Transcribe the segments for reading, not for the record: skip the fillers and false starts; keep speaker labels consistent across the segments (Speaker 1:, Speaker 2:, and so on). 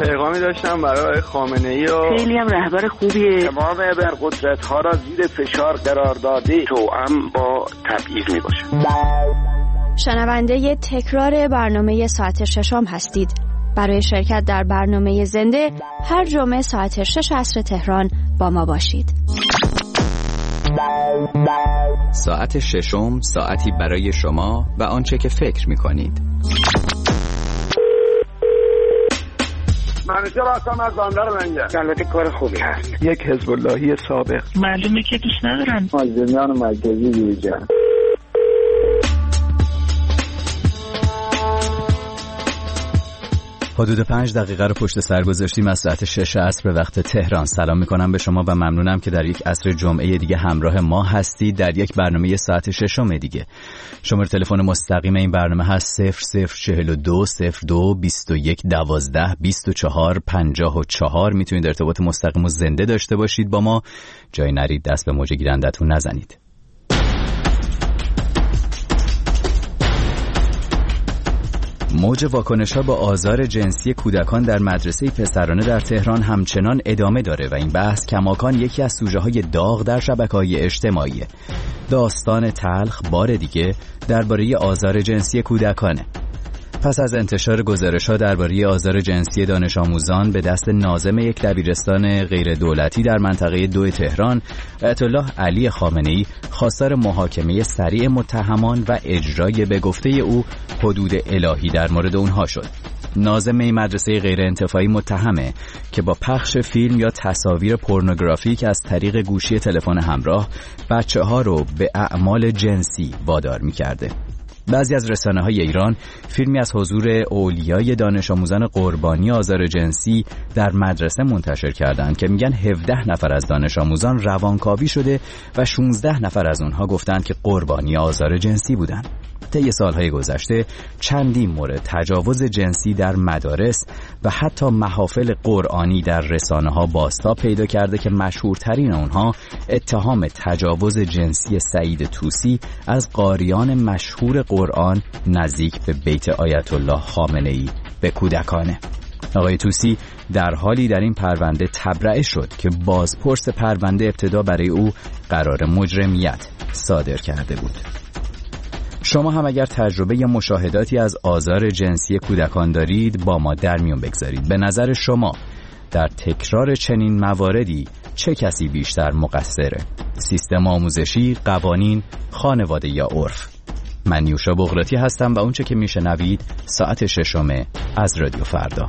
Speaker 1: پیغامی داشتم برای خامنه‌ای و
Speaker 2: خیلی هم رهبر خوبیه.
Speaker 3: تمام ابرقدرت‌ها را زیر فشار قرار داده توأم با تبعیض میباشه.
Speaker 4: شنونده تکرار برنامه ساعت ششم هستید. برای شرکت در برنامه زنده هر جمعه ساعت 6 عصر تهران با ما باشید.
Speaker 5: ساعت ششم، ساعتی برای شما و آنچه که فکر می‌کنید.
Speaker 3: منیژه راستم از بندر منگه. البته کار خوبی هست.
Speaker 1: یک حزب اللهی سابق.
Speaker 2: معلومه که دوست ندارن.
Speaker 3: مازدمیان مرکزی دیویجان.
Speaker 5: حدود 5 دقیقه رو پشت سر گذاشتیم از ساعت 6 عصر به وقت تهران. سلام میکنم به شما و ممنونم که در یک عصر جمعه دیگه همراه ما هستید در یک برنامه ساعت ششم دیگه. شماره تلفن مستقیم این برنامه هست 0042 02 21 12 24 54. میتونید ارتباط مستقیم و زنده داشته باشید با ما. جای نرید، دست به موج گیرندتون نزنید. موج واکنش‌ها با آزار جنسی کودکان در مدرسه پسرانه در تهران همچنان ادامه داره و این بحث کماکان یکی از سوژه‌های داغ در شبکه‌های اجتماعی. داستان تلخ بار دیگه درباره آزار جنسی کودکانه. پس از انتشار گزارش‌ها درباره آزار جنسی دانش آموزان به دست ناظم یک دبیرستان غیر دولتی در منطقه 2 تهران، آیت الله علی خامنه‌ای خواستار محاکمه سریع متهمان و اجرای به گفته او حدود الهی در مورد اونها شد. ناظم این مدرسه غیر انتفاعی متهمه که با پخش فیلم یا تصاویر پورنوگرافیک از طریق گوشی تلفن همراه بچه‌ها رو به اعمال جنسی وادار می‌کرده. بعضی از رسانه‌های ایران فیلمی از حضور اولیای دانش آموزان قربانی آزار جنسی در مدرسه منتشر کردند که میگن 17 نفر از دانش آموزان روانکاوی شده و 16 نفر از اونها گفتند که قربانی آزار جنسی بودند. طی سالهای گذشته چندین مورد تجاوز جنسی در مدارس و حتی محافل قرآنی در رسانه‌ها بازتاب پیدا کرده که مشهورترین اونها اتهام تجاوز جنسی سعید طوسی از قاریان مشهور قرآن نزدیک به بیت آیت الله خامنه‌ای به کودکانه. آقای طوسی در حالی در این پرونده تبرئه شد که بازپرس پرونده ابتدا برای او قرار مجرمیت صادر کرده بود. شما هم اگر تجربه یا مشاهداتی از آزار جنسی کودکان دارید با ما در میون بگذارید. به نظر شما در تکرار چنین مواردی چه کسی بیشتر مقصره؟ سیستم آموزشی، قوانین، خانواده یا عرف؟ من نیوشا بغراتی هستم و اونچه که میشنوید ساعت ششم از رادیو فردا.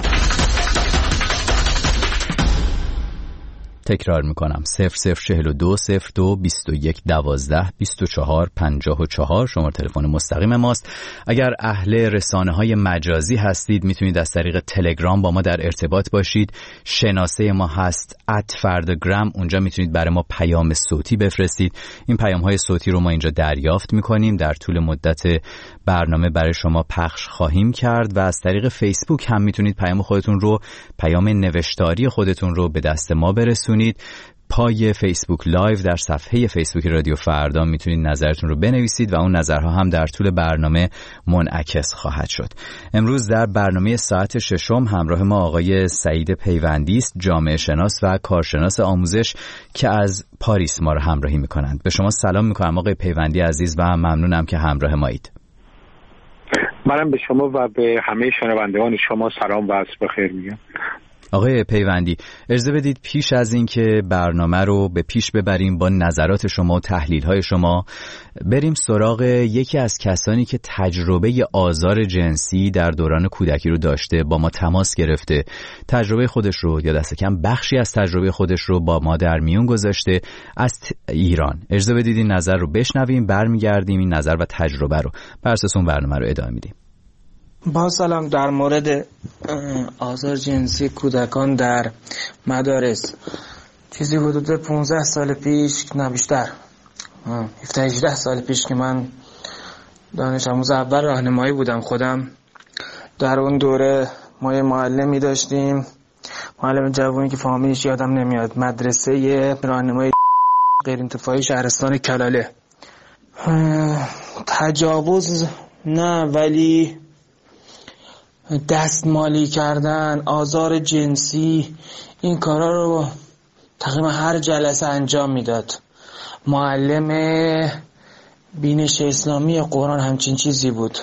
Speaker 5: تکرار میکنم 0042 02 21 12 24 54 شماره تلفن مستقیم ماست. اگر اهل رسانه‌های مجازی هستید میتونید از طریق تلگرام با ما در ارتباط باشید. شناسه ما هست @فرداگرام. اونجا میتونید برای ما پیام صوتی بفرستید. این پیام‌های صوتی رو ما اینجا دریافت میکنیم، در طول مدت برنامه برای شما پخش خواهیم کرد و از طریق فیسبوک هم میتونید پیام نوشتاری خودتون رو به دست ما برسونید. پای فیسبوک لایو در صفحه فیسبوک رادیو فردا میتونید نظرتون رو بنویسید و اون نظرها هم در طول برنامه منعکس خواهد شد. امروز در برنامه ساعت ششم همراه ما آقای سعید پیوندی است، جامعه شناس و کارشناس آموزش که از پاریس ما رو همراهی میکنند. به شما سلام میکنم آقای پیوندی عزیز و ممنونم که همراه مایید.
Speaker 3: منم به شما و به همه شنوندگان شما سلام و عصر بخیر میگم.
Speaker 5: آقای پیوندی اجازه بدید پیش از این که برنامه رو به پیش ببریم با نظرات شما و تحلیل‌های شما بریم سراغ یکی از کسانی که تجربه آزار جنسی در دوران کودکی رو داشته، با ما تماس گرفته، تجربه خودش رو یا دست کم بخشی از تجربه خودش رو با ما در میون گذاشته از ایران. اجازه بدید این نظر رو بشنویم، برمیگردیم این نظر و تجربه رو بر اساس اون برنامه رو ادامه میدیم.
Speaker 6: با سلام. در مورد آزار جنسی کودکان در مدارس چیزی حدود 15 سال پیش، نه بیشتر 17-18 سال پیش که من دانش آموز اول راهنمایی بودم خودم، در اون دوره ما یه معلمی داشتیم، معلم جوانی که فامیلش یادم نمیاد، مدرسه راهنمایی غیر انتفاعی شهرستان کلاله. تجاوز نه، ولی دستمالی کردن، آزار جنسی، این کارا رو تقریبا هر جلسه انجام میداد. معلم بینش اسلامی قرآن همچین چیزی بود.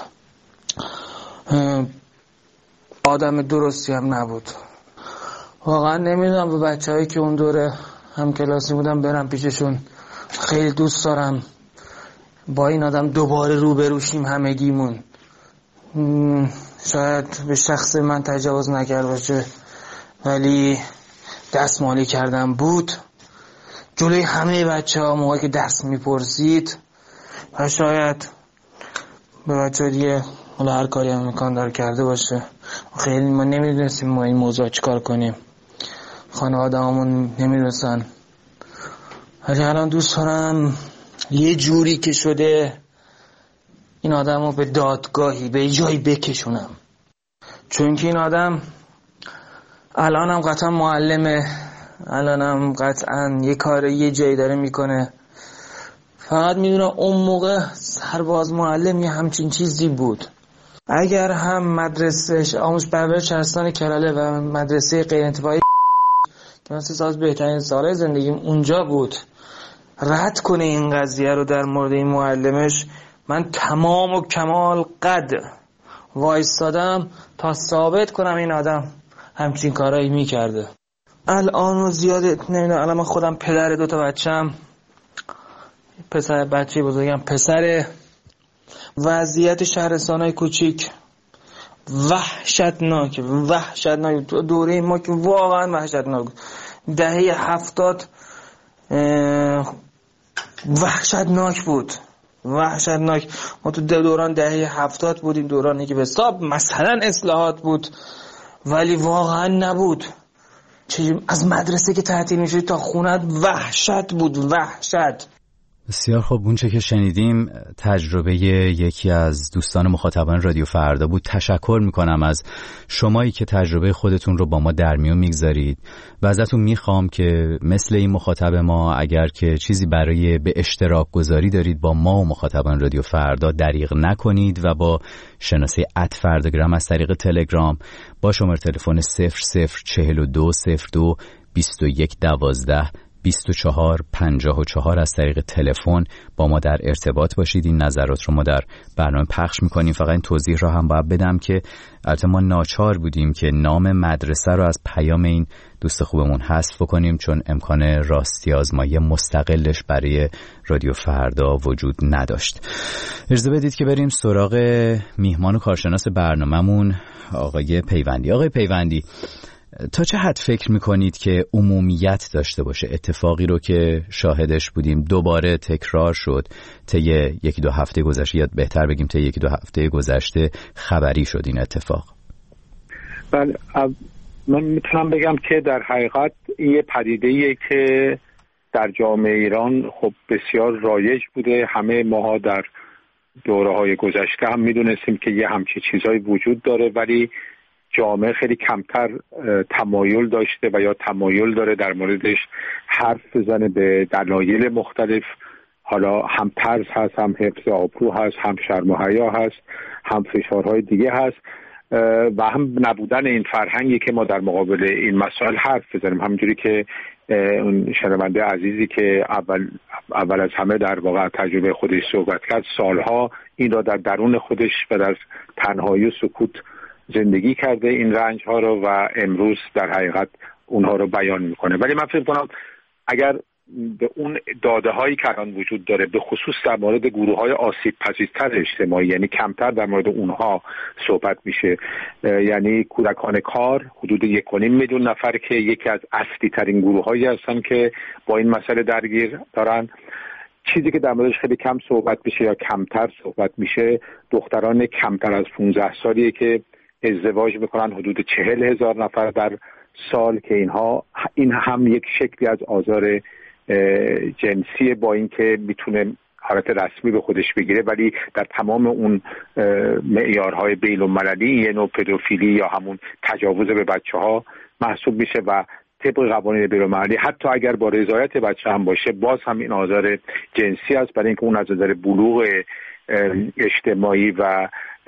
Speaker 6: آدم درستی هم نبود. واقعا نمیدونم به بچه‌هایی که اون دوره هم کلاسی بودم برم پیششون. خیلی دوست دارم با این آدم دوباره روبروشیم همگیمون. شاید به شخص من تجاوز نکرد باشه ولی دستمالی کردن بود جلوی همه بچه‌ها موقعی که درس میپرسید و شاید به بچه‌ها دیگه حالا هر کاری هم امکان داره کرده باشه. خیلی ما نمیدونستیم ما این موضوع چیکار کنیم، خانواده‌هامون نمیدونستن، ولی الان دوست دارم یه جوری که شده این آدم رو به دادگاهی به جایی بکشونم، چون که این آدم الان هم قطعا معلمه، الان هم قطعا یه کار یه جایی داره میکنه. فقط میدونم اون موقع سرباز معلم یه همچین چیزی بود. اگر هم مدرسه آموزش پرورش شهرستان کراله و مدرسه غیر انتفاعی که من 3 سال بهترین سالهای زندگیم اونجا بود رد کنه این قضیه رو در مورد این معلمش، من تمام و کمال قد وایستادم تا ثابت کنم این آدم همچین کارایی میکرده. الان رو زیاده نمیدونم، الان من خودم پدر 2 تا بچه‌ام، پسر بچه بزرگم پسر. وضعیت شهرستان‌های کوچیک وحشتناک دوره ما که واقعا وحشتناک. دهه 70 وحشتناک بود. ما تو دوران دهه 70 بودیم، دورانی که به حساب مثلا اصلاحات بود ولی واقعا نبود. از مدرسه که تعطیل میشد تا خونت وحشت بود.
Speaker 5: بسیار خوب، اونچه که شنیدیم تجربه یکی از دوستان مخاطبان رادیو فردا بود. تشکر میکنم از شمایی که تجربه خودتون رو با ما در میون میگذارید و ازتون میخوام که مثل این مخاطب ما اگر که چیزی برای به اشتراک گذاری دارید با ما و مخاطبان رادیو فردا دریغ نکنید و با شناسه @فرداگرام از طریق تلگرام با شماره تلفن 004202 2112 2454 از طریق تلفن با ما در ارتباط باشید. این نظرات رو ما در برنامه پخش میکنیم. فقط این توضیح را هم باید بدم که البته ما ناچار بودیم که نام مدرسه رو از پیام این دوست خوبمون حذف کنیم چون امکان راستی آزمایی مستقلش برای رادیو فردا وجود نداشت. اجازه بدید که بریم سراغ میهمان و کارشناس برنامه‌مون آقای پیوندی. آقای پیوندی، تا چه حد فکر میکنید که عمومیت داشته باشه اتفاقی رو که شاهدش بودیم دوباره تکرار شد طی 1-2 هفته گذشته، یا بهتر بگیم طی 1-2 هفته گذشته خبری شد این اتفاق؟
Speaker 7: بله، من میتونم بگم که در حقیقت این یه پدیده‌ایه که در جامعه ایران خب بسیار رایج بوده. همه ماها در دوره‌های گذشته هم میدونستیم که یه همچین چیزایی وجود داره، ولی جامعه خیلی کمتر تمایل داشته و یا تمایل داره در موردش حرف بزنه به دلایل مختلف. حالا هم ترس هست، هم حفظ آبرو هست، هم شرم و حیا هست، هم فشارهای دیگه هست و هم نبودن این فرهنگی که ما در مقابل این مسائل حرف بزنیم. همونجوری که اون شنونده عزیزی که اول از همه در واقع تجربه خودش صحبت کرد، سالها این را در درون خودش و در تنهایی و سکوت زندگی کرده این رنج ها رو و امروز در حقیقت اونها رو بیان میکنه. ولی من فکر کنم اگر به اون داده هایی که الان وجود داره به خصوص در مورد گروه های آسیب پذیرتر اجتماعی، یعنی کمتر در مورد اونها صحبت میشه، یعنی کودکان کار حدود 1.5 میلیون نفر که یکی از اصلی ترین گروه هایی هستن که با این مسئله درگیر دارن. چیزی که در موردش خیلی کم صحبت میشه یا کمتر صحبت میشه دختران کمتر از 15 سالیه که ازدواج میکنن، حدود 40,000 نفر در سال، که این هم یک شکلی از آزار جنسی با اینکه میتونه حالت رسمی به خودش بگیره ولی در تمام اون معیارهای بین‌المللی یه نوع پدوفیلی یا همون تجاوز به بچه‌ها محسوب میشه و طبق قوانین بین‌المللی حتی اگر با رضایت بچه هم باشه باز هم این آزار جنسی است، برای اینکه اون از نظر بلوغ اجتماعی و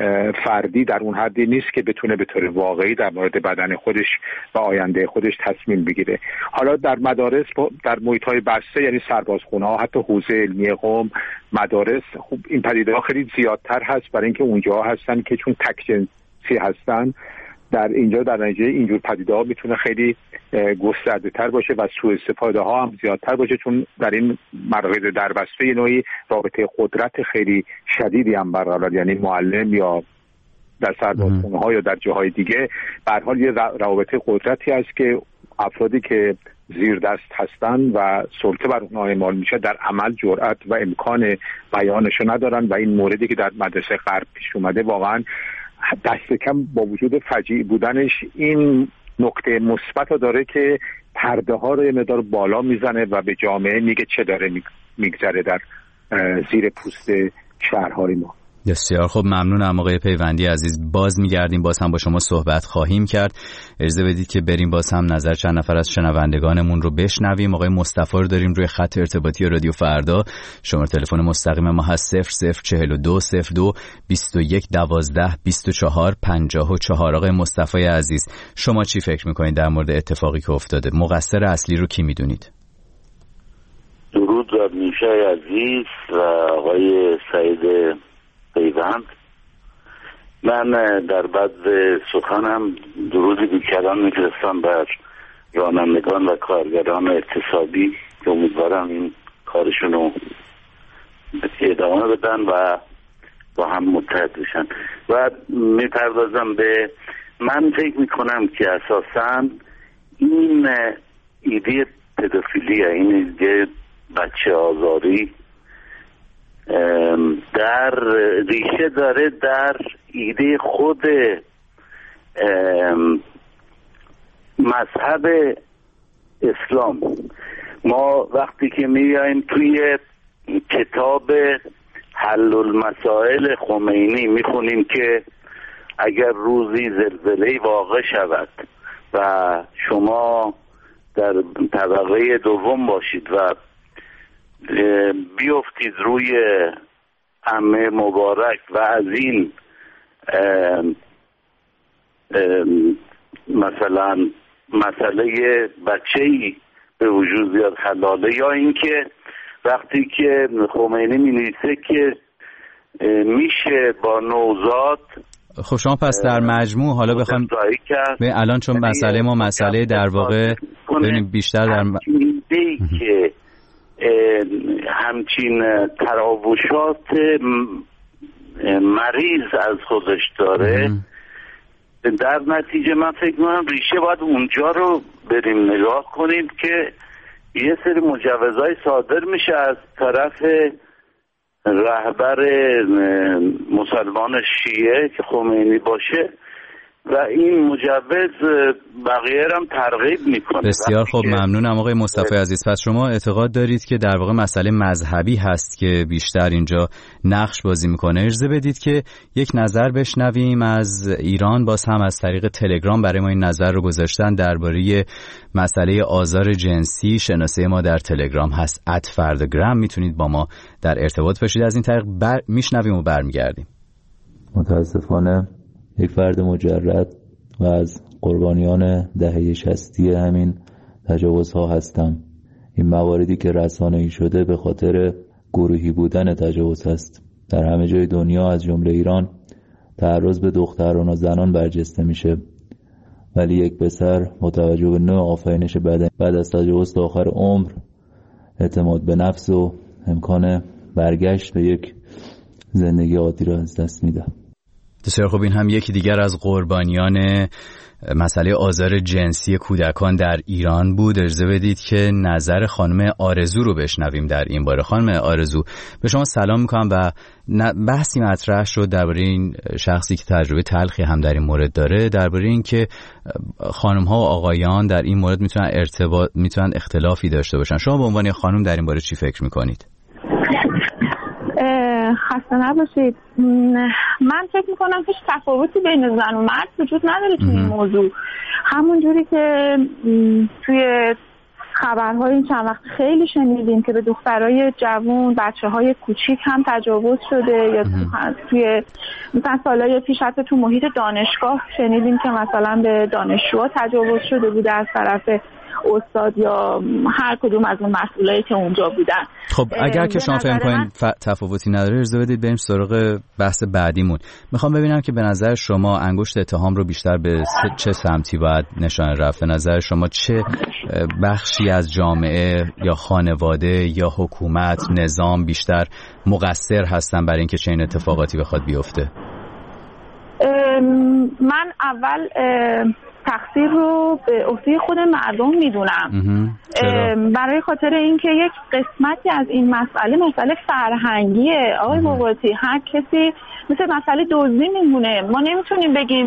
Speaker 7: فردی در اون حدی نیست که بتونه به طور واقعی در مورد بدن خودش و آینده خودش تصمیم بگیره. حالا در مدارس در محیط‌های بسته، یعنی سربازخونه‌ها، حتی حوزه علمی قم، مدارس، خب این پدیده‌ها خیلی زیادتر هست برای اینکه اونجا هستن که چون تک جنسی هستن. در اینجا در نتیجه اینجور پدیده‌ها میتونه خیلی گسترده‌تر باشه و سوء استفاده ها هم زیادتر باشه، چون در این مراکز دربسته یه نوعی رابطه قدرت خیلی شدیدی هم برقرار، یعنی معلم یا در سربازخونه‌ها یا در جاهای دیگه به هر حال یه رابطه قدرتی هست که افرادی که زیر دست هستن و سلطه بر اونها اعمال میشه در عمل جرأت و امکان بیانشو ندارن و این موردی که در مدرسه غرب پیش اومده واقعا دست کم با وجود فجیع بودنش این نکته مثبت داره که پرده ها رو یه مقدار بالا میزنه و به جامعه میگه چه داره میگذره در زیر پوست شهرهای ما.
Speaker 5: بسیار خب، ممنونم آقای پیوندی عزیز. باز میگردیم، باز هم با شما صحبت خواهیم کرد. اجازه بدید که بریم باز هم نظر چند نفر از شنوندگانمون رو بشنویم. آقای مصطفی رو داریم روی خط ارتباطی رادیو فردا. شماره تلفن مستقیم ما هست 0042 02 21 12 24 54. آقای مصطفی عزیز، شما چی فکر میکنید در مورد اتفاقی که افتاده؟ مقصر اصلی رو کی میدونید؟
Speaker 3: درود بر میشای عزیز و آقای سعید پیوند. من در بعد سخنم درودی بیکران میفرستم بر رانندگان و کارگران اقتصادی که امیدوارم این کارشون رو ادامه بدن و با هم متحد بشن. و میپردازم به، من فکر میکنم که اساساً این ایده پدوفیلی، این ایده بچه آزاری در ریشه داره در ایده خود مذهب اسلام. ما وقتی که میایم توی کتاب حل المسائل خمینی میخونیم که اگر روزی زلزله واقع شود و شما در طبقه دوم باشید و بیفتید روی عمه مبارک و از این مثلا مسئله بچه‌ای به وجود بیاد حلاله، یا اینکه وقتی که خمینی می‌نویسه که میشه با نوزاد.
Speaker 5: خب شما پس در مجموع حالا بخوام الان چون مسئله ما مسئله در واقع ببینیم بیشتر در
Speaker 3: ایده‌ای که همچین تراوشات مریض از خودش داره، در نتیجه من فکر می‌کنم ریشه باید اونجا رو بریم نگاه کنیم که یه سری مجوزهای صادر میشه از طرف رهبر مسلمان شیعه که خمینی باشه و این مجوز بقیه هم ترغیب میکنه.
Speaker 5: بسیار خوب، ممنونم آقای مصطفی عزیز. پس شما اعتقاد دارید که در واقع مسئله مذهبی هست که بیشتر اینجا نقش بازی میکنه. اجازه بدید که یک نظر بشنویم از ایران، باز هم از طریق تلگرام برای ما این نظر رو گذاشتن درباره مسئله آزار جنسی. شناسه ما در تلگرام هست @فردگرام، میتونید با ما در ارتباط باشید. از این طریق میشنویم و برمیگردیم.
Speaker 8: متاسفانه یک فرد مجرد و از قربانیان دهه 60 همین تجاوزها هستم. این مواردی که رسانه‌ای شده به خاطر گروهی بودن تجاوز است. در همه جای دنیا از جمله ایران تعرض به دختران و زنان برجسته میشه، ولی یک پسر با توجه به نوع آفرینش بدن بعد از تجاوز تا آخر عمر اعتماد به نفس و امکان برگشت به یک زندگی عادی را از دست میده.
Speaker 5: بسیار خب، این هم یکی دیگر از قربانیان مسئله آزار جنسی کودکان در ایران بود. اجازه بدید که نظر خانم آرزو رو بشنویم در این باره. خانم آرزو، به شما سلام میکنم و بحثی مطرح شد درباره این شخصی که تجربه تلخی هم در این مورد داره، درباره این که خانم ها و آقایان در این مورد میتونن اختلافی داشته باشن. شما به عنوان خانم در این باره چی فکر میکنید؟
Speaker 2: خسته نباشید. من فکر میکنم هیچ تفاوتی بین زن و مرد وجود نداره توی این موضوع. همون جوری که توی خبرهای این چند وقت خیلی شنیدیم که به دخترای جوان، بچه‌های کوچیک هم تجاوز شده یا توی مثلا سالهای پیش حتی تو محیط دانشگاه شنیدیم که مثلا به دانشجوها تجاوز شده بوده از طرف استاد یا هر کدوم از اون مسئولایی که اونجا بودن.
Speaker 5: خب اگر که شما فهم کنین تفاوتی نداره اجازه بدید بریم سراغ بحث بعدیمون. میخوام ببینم که به نظر شما انگشت اتهام رو بیشتر به چه سمتی باید نشانه رفت؟ به نظر شما چه بخشی از جامعه یا خانواده یا حکومت، نظام بیشتر مقصر هستن برای اینکه چنین اتفاقاتی بخواد بیفته؟
Speaker 2: من اول تقصیر رو به عهده خود مردم میدونم، برای خاطر اینکه یک قسمتی از این مسئله فرهنگیه. آقای باباتی، هر کسی مثل مسئله دزدی میمونه. ما نمیتونیم بگیم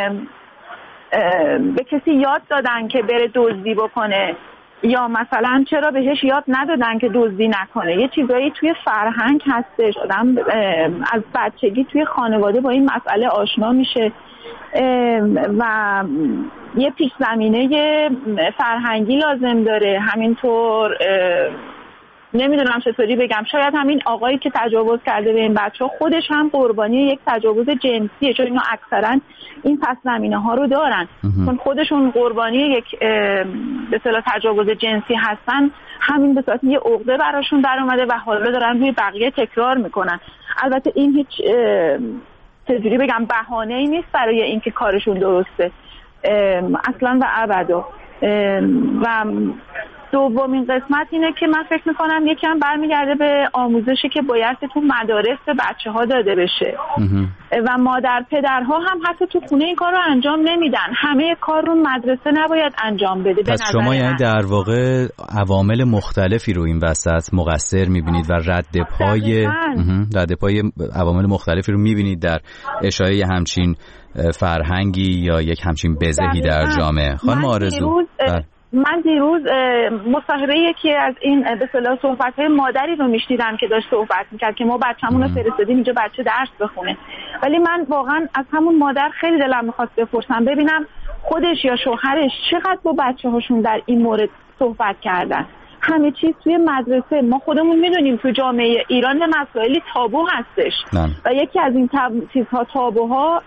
Speaker 2: به کسی یاد دادن که بره دزدی بکنه یا مثلا چرا بهش یاد ندادن که دزدی نکنه. یه چیزایی توی فرهنگ هستش، آدم از بچگی توی خانواده با این مسئله آشنا میشه و یه پیش زمینه فرهنگی لازم داره. همینطور نمیدونم چطوری بگم، شاید همین آقایی که تجاوز کرده به این بچه خودش هم قربانی یک تجاوز جنسیه، چون اینا اکثرا این پس زمینه ها رو دارن، چون خودشون قربانی یک به اصطلاح تجاوز جنسی هستن. همین به صورت یه عقده براشون در اومده و حالا دارن روی بقیه تکرار میکنن. البته این هیچ چجوری بگم بهانه‌ای نیست برای اینکه کارشون درسته اصلا و ابدا. و دومین قسمت اینه که من فکر میکنم یکم برمیگرده به آموزشی که باید تو مدارس به بچه ها داده بشه و مادر پدرها هم حتی تو خونه این کار رو انجام نمیدن. همه کار رو مدرسه نباید انجام بده.
Speaker 5: پس شما یعنی در واقع عوامل مختلفی رو این وسط مقصر میبینید و رد پای عوامل مختلفی رو میبینید در اشاعه همچین فرهنگی یا یک همچین بزهی در جامعه. خانم آرزو،
Speaker 2: من دیروز مصاحبه یکی از این به اصطلاح صحبت‌های مادری رو میشنیدم که داشت صحبت میکرد که ما بچه‌مون رو فرستادیم اینجا بچه درس بخونه، ولی من واقعا از همون مادر خیلی دلم می‌خواست بپرسم ببینم خودش یا شوهرش چقدر با بچه‌هاشون در این مورد صحبت کردن. همه چیز توی مدرسه، ما خودمون میدونیم تو جامعه ایران مسائلی تابو هستش و یکی از این چیزها تابوها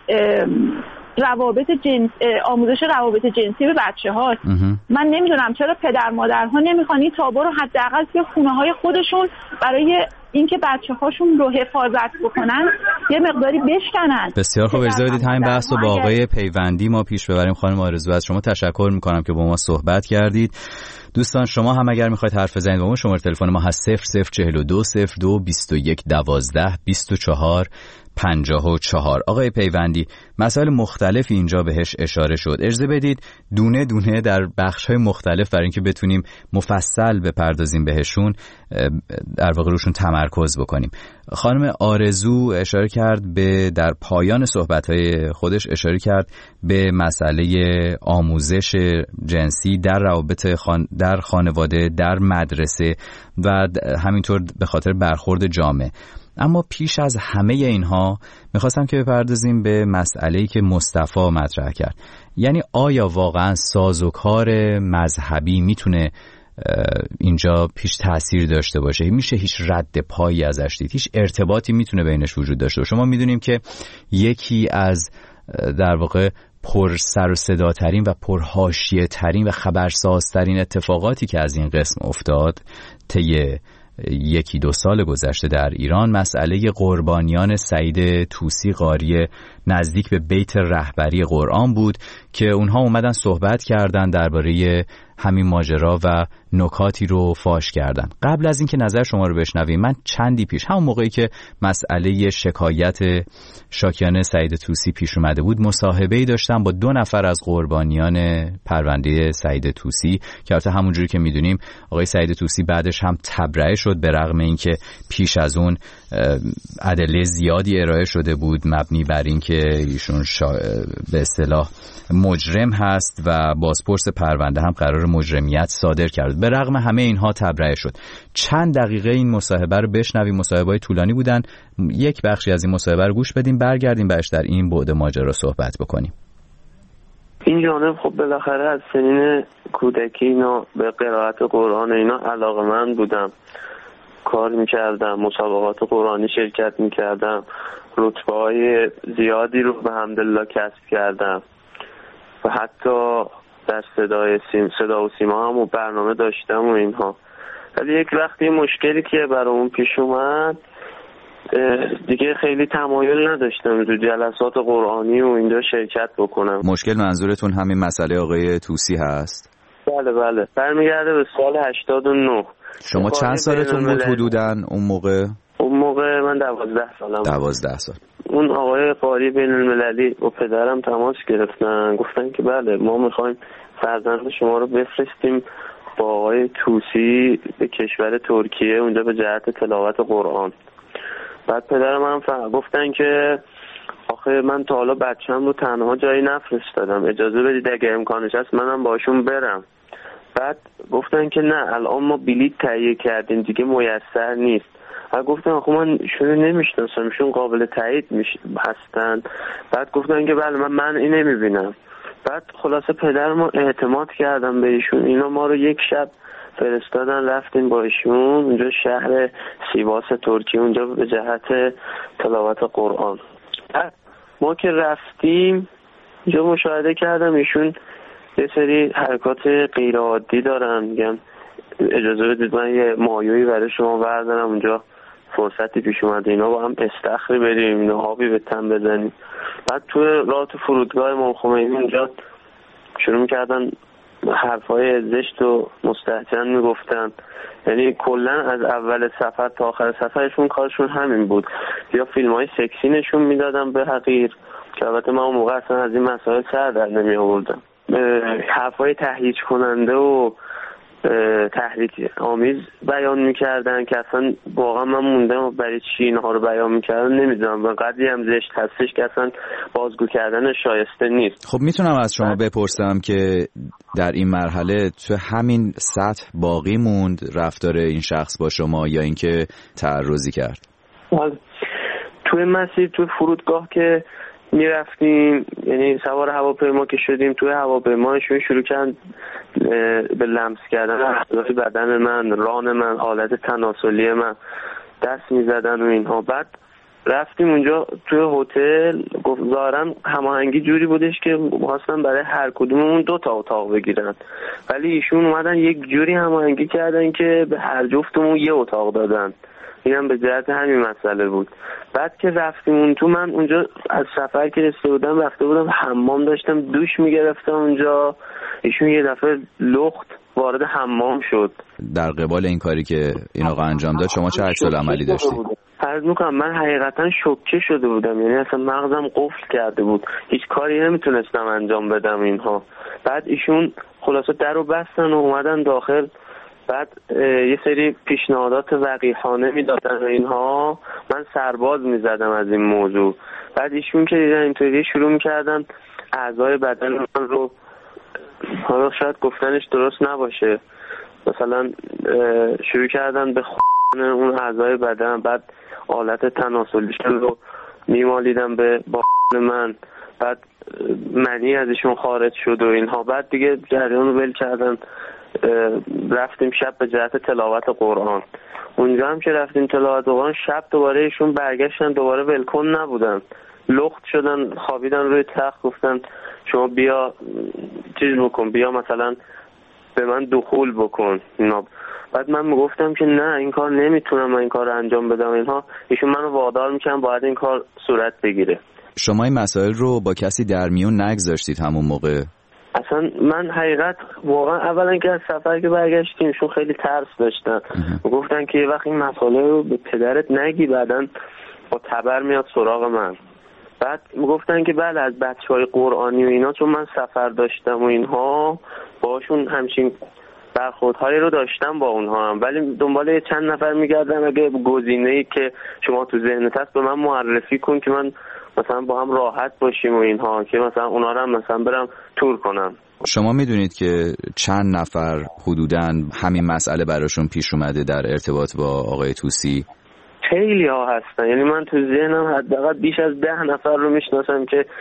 Speaker 2: آموزش روابط جنسی به بچه‌ها. من نمیدونم چرا پدر مادرها نمیخوان این تابو رو حداقل توی خونه‌های خودشون برای اینکه بچه‌هاشون رو حفاظت بکنن یه مقداری بشکنن.
Speaker 5: بسیار خوب، اجازه بدید همین بحث رو با آقای پیوندی ما پیش ببریم. خانم آرزو، از شما تشکر میکنم که با ما صحبت کردید. دوستان شما هم اگر میخواید حرف بزنید با ما، شماره تلفن ما هست 0042 02 21 12 24 54. آقای پیوندی، مسائل مختلفی اینجا بهش اشاره شد. اجازه بدید دونه دونه در بخش‌های مختلف برای اینکه بتونیم مفصل بپردازیم بهشون، در واقع روشون تمرکز بکنیم. خانم آرزو اشاره کرد به در پایان صحبت‌های خودش اشاره کرد به مسئله آموزش جنسی در روابط در خانواده، در مدرسه و همینطور به خاطر برخورد جامعه. اما پیش از همه اینها میخواستم که بپردازیم به مسئله‌ای که مصطفی مطرح کرد. یعنی آیا واقعا سازوکار مذهبی میتونه اینجا پیش تأثیر داشته باشه؟ میشه هیچ رد پایی ازش دید؟ هیچ ارتباطی میتونه بینش وجود داشته باشه؟ شما میدونیم که یکی از در واقع پر سر و صداترین و پر حاشیه ترین و خبرسازترین اتفاقاتی که از این قسم افتاد طی 1-2 سال گذشته در ایران، مسئله قربانیان سعید طوسی قاری نزدیک به بیت رهبری قرآن بود که اونها اومدن صحبت کردن درباره همین ماجرا و نکاتی رو فاش کردن. قبل از اینکه نظر شما رو بشنویم، من چندی پیش همون موقعی که مسئله شکایت شاکیان سعید طوسی پیش اومده بود، مصاحبه‌ای داشتم با 2 نفر از قربانیان پرونده سعید طوسی که البته همونجوری که میدونیم آقای سعید طوسی بعدش هم تبرئه شد، به رغم اینکه پیش از اون ادله زیادی ارائه شده بود مبنی بر اینکه ایشون به اصطلاح مجرم هست و بازپرس پرونده هم قرار مجرمیت صادر کرد. به رغم همه اینها تبرئه شد. چند دقیقه این مصاحبه رو بشنویم. مصاحبه‌های طولانی بودن. یک بخشی از این مصاحبه رو گوش بدیم، برگردیم بهش در این بعد ماجرا صحبت بکنیم.
Speaker 9: این جانب خب بالاخره از سنین کودکی اینا به قرائت قرآن اینا علاقه‌مند بودم، کار میکردم، مسابقات قرآنی شرکت میکردم، رتبه‌های زیادی رو به حمدالله کسب کردم و حتی در صدا و سیما هم و برنامه داشتم و اینها. ولی یک وقتی مشکلی که برامون پیش اومد دیگه خیلی تمایل نداشتم تو جلسات قرآنی و اینجا شرکت بکنم.
Speaker 5: مشکل منظورتون همین مسئله آقای توسی هست؟
Speaker 9: بله برمیگرده به سال 89.
Speaker 5: شما چند سالتون بود حدوداً اون موقع؟
Speaker 9: اون موقع من 12 سالم.
Speaker 5: 12 سال.
Speaker 9: اون آقای قاری بین المللی و پدرم تماس گرفتن، گفتن که بله ما میخوایم فرزند شما رو بفرستیم با آقای توسی به کشور ترکیه، اونجا به جهت تلاوت قرآن. بعد پدرم هم گفتن که آخه من تا حالا بچه‌م رو تنها جایی نفرستادم، اجازه بدید اگه امکانش هست منم باشون برم. بعد گفتن که نه الان ما بلیط تهیه کردیم دیگه میسر نیست. بعد گفتن آخه من شون نمیشناسم، شون قابل تایید هستن. بعد گفتن که بله من این نمیبینم. بعد خلاصه پدر ما اعتماد کردم به ایشون، اینا ما رو یک شب فرستادن رفتیم با ایشون اونجا شهر سیواس ترکیه، اونجا به جهت تلاوت قرآن. ما که رفتیم اونجا مشاهده کردم ایشون یه سری حرکات غیر عادی دارن، میگن اجازه بدید من یه مایویی برای شما بردارم، اونجا فرصتی پیش اومده اینا با هم استخری بریم، اینا آبی به تن بزنیم. بعد تو راه تو فرودگاه امام خمینی اونجا شروع میکردن حرفای زشت و مستهجن میگفتن، یعنی کلا از اول سفر تا آخر سفرشون کارشون همین بود، یا فیلم‌های سکسی نشون میدادن به حقیر که البته من اون موقع اصلا از این مسائل سر در نمی آوردم، حرفای تهییج کننده و تحریک آمیز بیان میکردن که اصلا واقعا من موندم برای چی اینها رو بیان میکردن نمیدونم، و قدری هم زشت هستش که اصلا بازگو کردن شایسته نیست.
Speaker 5: خب میتونم از شما بپرسم که در این مرحله تو همین سطح باقی موند رفتار این شخص با شما یا اینکه تعرضی کرد؟
Speaker 9: توی مسیر توی فرودگاه که میرفتیم، یعنی سوار هواپیما که شدیم، توی هواپیماشون شروع کردن به لمس کردن اعضای بدن من، ران من، حالت تناسلی من، دست میزدن و اینها. بعد رفتیم اونجا توی هتل، ظاهرا هماهنگی جوری بودش که خواستن برای هر کدوممون 2 اتاق بگیرن، ولی ایشون اومدن یک جوری هماهنگی کردن که به هر جفتمون 1 اتاق دادن. اینم به جهت همین مسئله بود. بعد که رفتیم اون تو، من اونجا از سفر که رسیده بودم رفته بودم حمام داشتم دوش میگرفتم اونجا، ایشون یه دفعه لخت وارد حمام شد.
Speaker 5: در قبال این کاری که این آقا انجام داد شما چه عکس‌العملی داشتید؟
Speaker 9: عرض میکنم من حقیقتا شوکه شده بودم، یعنی اصلا مغزم قفل کرده بود، هیچ کاری نمیتونستم انجام بدم اینها. بعد ایشون خلاصه در رو بستن و اومدن داخل، بعد یه سری پیشنهادات وقیحانه میدادن و اینها، من سرباز میزدم از این موضوع. بعد ایشون که دیدن اینطوری شروع میکردن اعضای بدن من رو، حالا شاید گفتنش درست نباشه، مثلا شروع کردن به اون اعضای بدن، بعد آلت تناسلیشون رو میمالیدن به من، بعد منی ازشون خارج شد و اینها. بعد دیگه جریان رو ول کردن، رفتیم شب به جهت تلاوت قرآن. اونجا هم که رفتیم تلاوت قرآن، شب دوباره ایشون برگشتن، دوباره ولکن نبودن، لخت شدن، خوابیدن روی تخت، گفتن شما بیا چیز بکن، بیا مثلا به من دخول بکن. بعد من میگفتم که نه این کار نمیتونم، من این کار رو انجام بدم اینها. ایشون منو وادار میکنن باید این کار صورت بگیره.
Speaker 5: شما این مسائل رو با کسی در میون نگذاشتید همون موقع؟
Speaker 9: اصلا من حقیقت واقعا اولا که از سفر که برگشتیم شون خیلی ترس داشتن، گفتن که یه وقت این مسئله رو به پدرت نگی بعدن با تبر میاد سراغ من. بعد گفتن که بله از بچهای قرآنی و اینا، چون من سفر داشتم و اینها باشون همچین برخوردهایی رو داشتم با اونها هم، ولی دنبال چند نفر میگردم اگه گزینه‌ای که شما تو ذهنت هست به من معرفی کن که من مثلا با هم راحت باشیم و اینها، که مثلا اونا رو هم مثلا برم تور کنم.
Speaker 5: شما میدونید که چند نفر حدوداً همین مسئله براشون پیش اومده در ارتباط با آقای توسی؟
Speaker 9: خیلی ها هستن، یعنی من تو ذهنم حداقل بیش از 10 نفر رو میشناسم که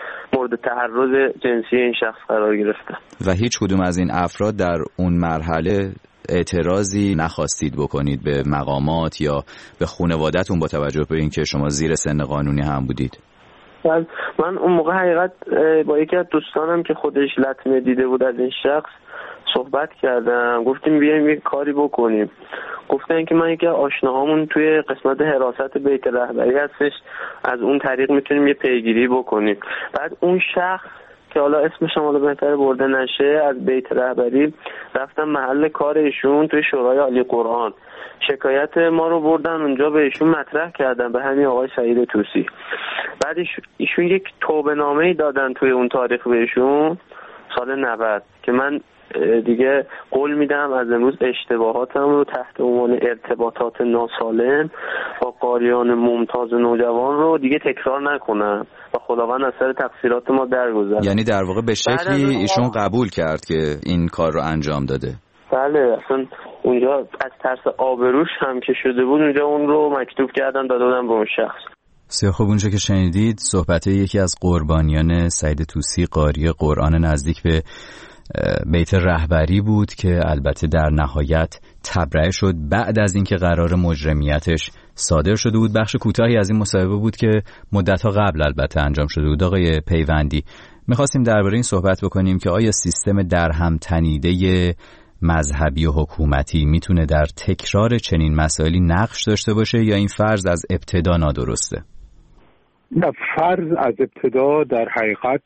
Speaker 9: مورد تعرض جنسی این شخص قرار گرفتن.
Speaker 5: و هیچ کدوم از این افراد در اون مرحله اعتراضی نخواستید بکنید به مقامات یا به خانواده‌تون با توجه به اینکه شما زیر سن قانونی هم بودید؟
Speaker 9: من اون موقع حقیقت با یکی از دوستانم که خودش لطمه دیده بود از این شخص صحبت کردم، گفتیم بیایم یک کاری بکنیم. گفتن که من یکی از آشناهامون توی قسمت حراست بیت رهبری هستش، از اون طریق میتونیم یه پیگیری بکنیم. بعد اون شخص که حالا اسمش هم بهتر برده نشه از بیت رهبری رفتن محل کار ایشون توی شورای عالی قرآن، شکایت ما رو بردن اونجا به ایشون مطرح کردن، به همین آقای سعید طوسی. بعد ایشون یک توبه نامه‌ای دادن توی اون تاریخ به ایشون سال 90 که من دیگه قول میدم از امروز اشتباهاتم رو تحت عنوان ارتباطات ناسالم با قاریان ممتاز نوجوان رو دیگه تکرار نکنم و خداوند از سر تقصیرات ما درگذره.
Speaker 5: یعنی در واقع به شکلی ایشون قبول کرد که این کار رو انجام داده؟
Speaker 9: بله، اصلا اونجا از ترس آبروش هم که شده بود اونجا اون رو مکتوب کردن داده بودن به اون شخص.
Speaker 5: بسیار خوب. اونجا که شنیدید صحبت یکی از قربانیان سعید طوسی قاری قرآن نزدیک به بیت رهبری بود که البته در نهایت تبرئه شد بعد از اینکه قرار مجرمیتش صادر شده بود. بخش کوتاهی از این مصاحبه بود که مدت‌ها قبل البته انجام شده بود. آقای پیوندی، می‌خواستیم درباره این صحبت بکنیم که آیا سیستم درهم تنیده مذهبی و حکومتی میتونه در تکرار چنین مسائلی نقش داشته باشه یا این فرض از ابتدا نادرسته؟
Speaker 7: نه، فرض از ابتدا در حقیقت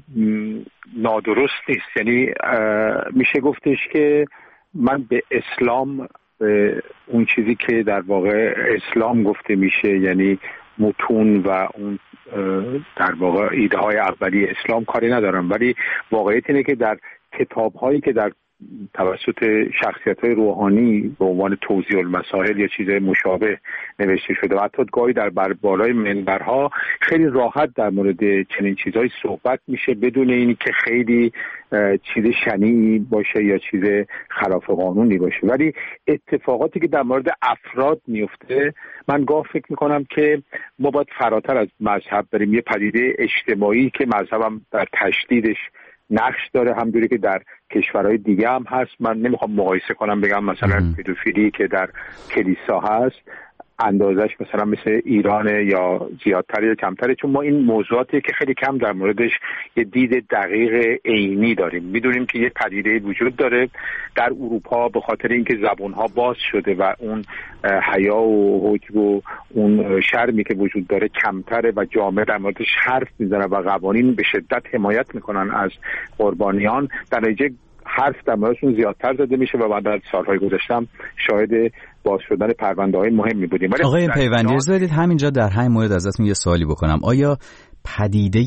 Speaker 7: نادرست نیست. یعنی میشه گفتش که من به اسلام، به اون چیزی که در واقع اسلام گفته میشه، یعنی متون و اون در واقع ایده های اولیه اسلام کاری ندارم، ولی واقعیت اینه که در کتاب هایی که در توسط شخصیت‌های روحانی به عنوان توضیح المسائل یا چیز مشابه نوشته شده و حتی گاهی در بالای منبرها خیلی راحت در مورد چنین چیزهای صحبت میشه بدون اینی که خیلی چیز شنیعی باشه یا چیز خلاف قانونی باشه. ولی اتفاقاتی که در مورد افراد میفته، من گاه فکر میکنم که ما باید فراتر از مذهب بریم. یه پدیده اجتماعی که مذهب هم در تشدیدش نقش داره، همونجوری که در کشورهای دیگه هم هست. من نمیخوام مقایسه کنم بگم مثلا پدوفیلی که در کلیسا هست اندازش مثلا مثل ایرانه یا زیادتره یا کمتره، چون ما این موضوعاتی که خیلی کم در موردش یه دید دقیق عینی داریم. میدونیم که یه پدیده وجود داره در اروپا به خاطر اینکه زبانها باز شده و اون حیا و حجب و اون شرمی که وجود داره کمتره و جامعه در موردش حرف میزنه و قوانین به شدت حمایت میکنن از قربانیان. در نتیجه حرف در موردشون زیادتر زده میشه و بعد در سالهای گذشتم شاهد باز شدن پرونده‌های مهمی بودیم.
Speaker 5: آقای پیوندی اجازه بدید همینجا در همین مورد ازتون یه سوالی بکنم. آیا پدیده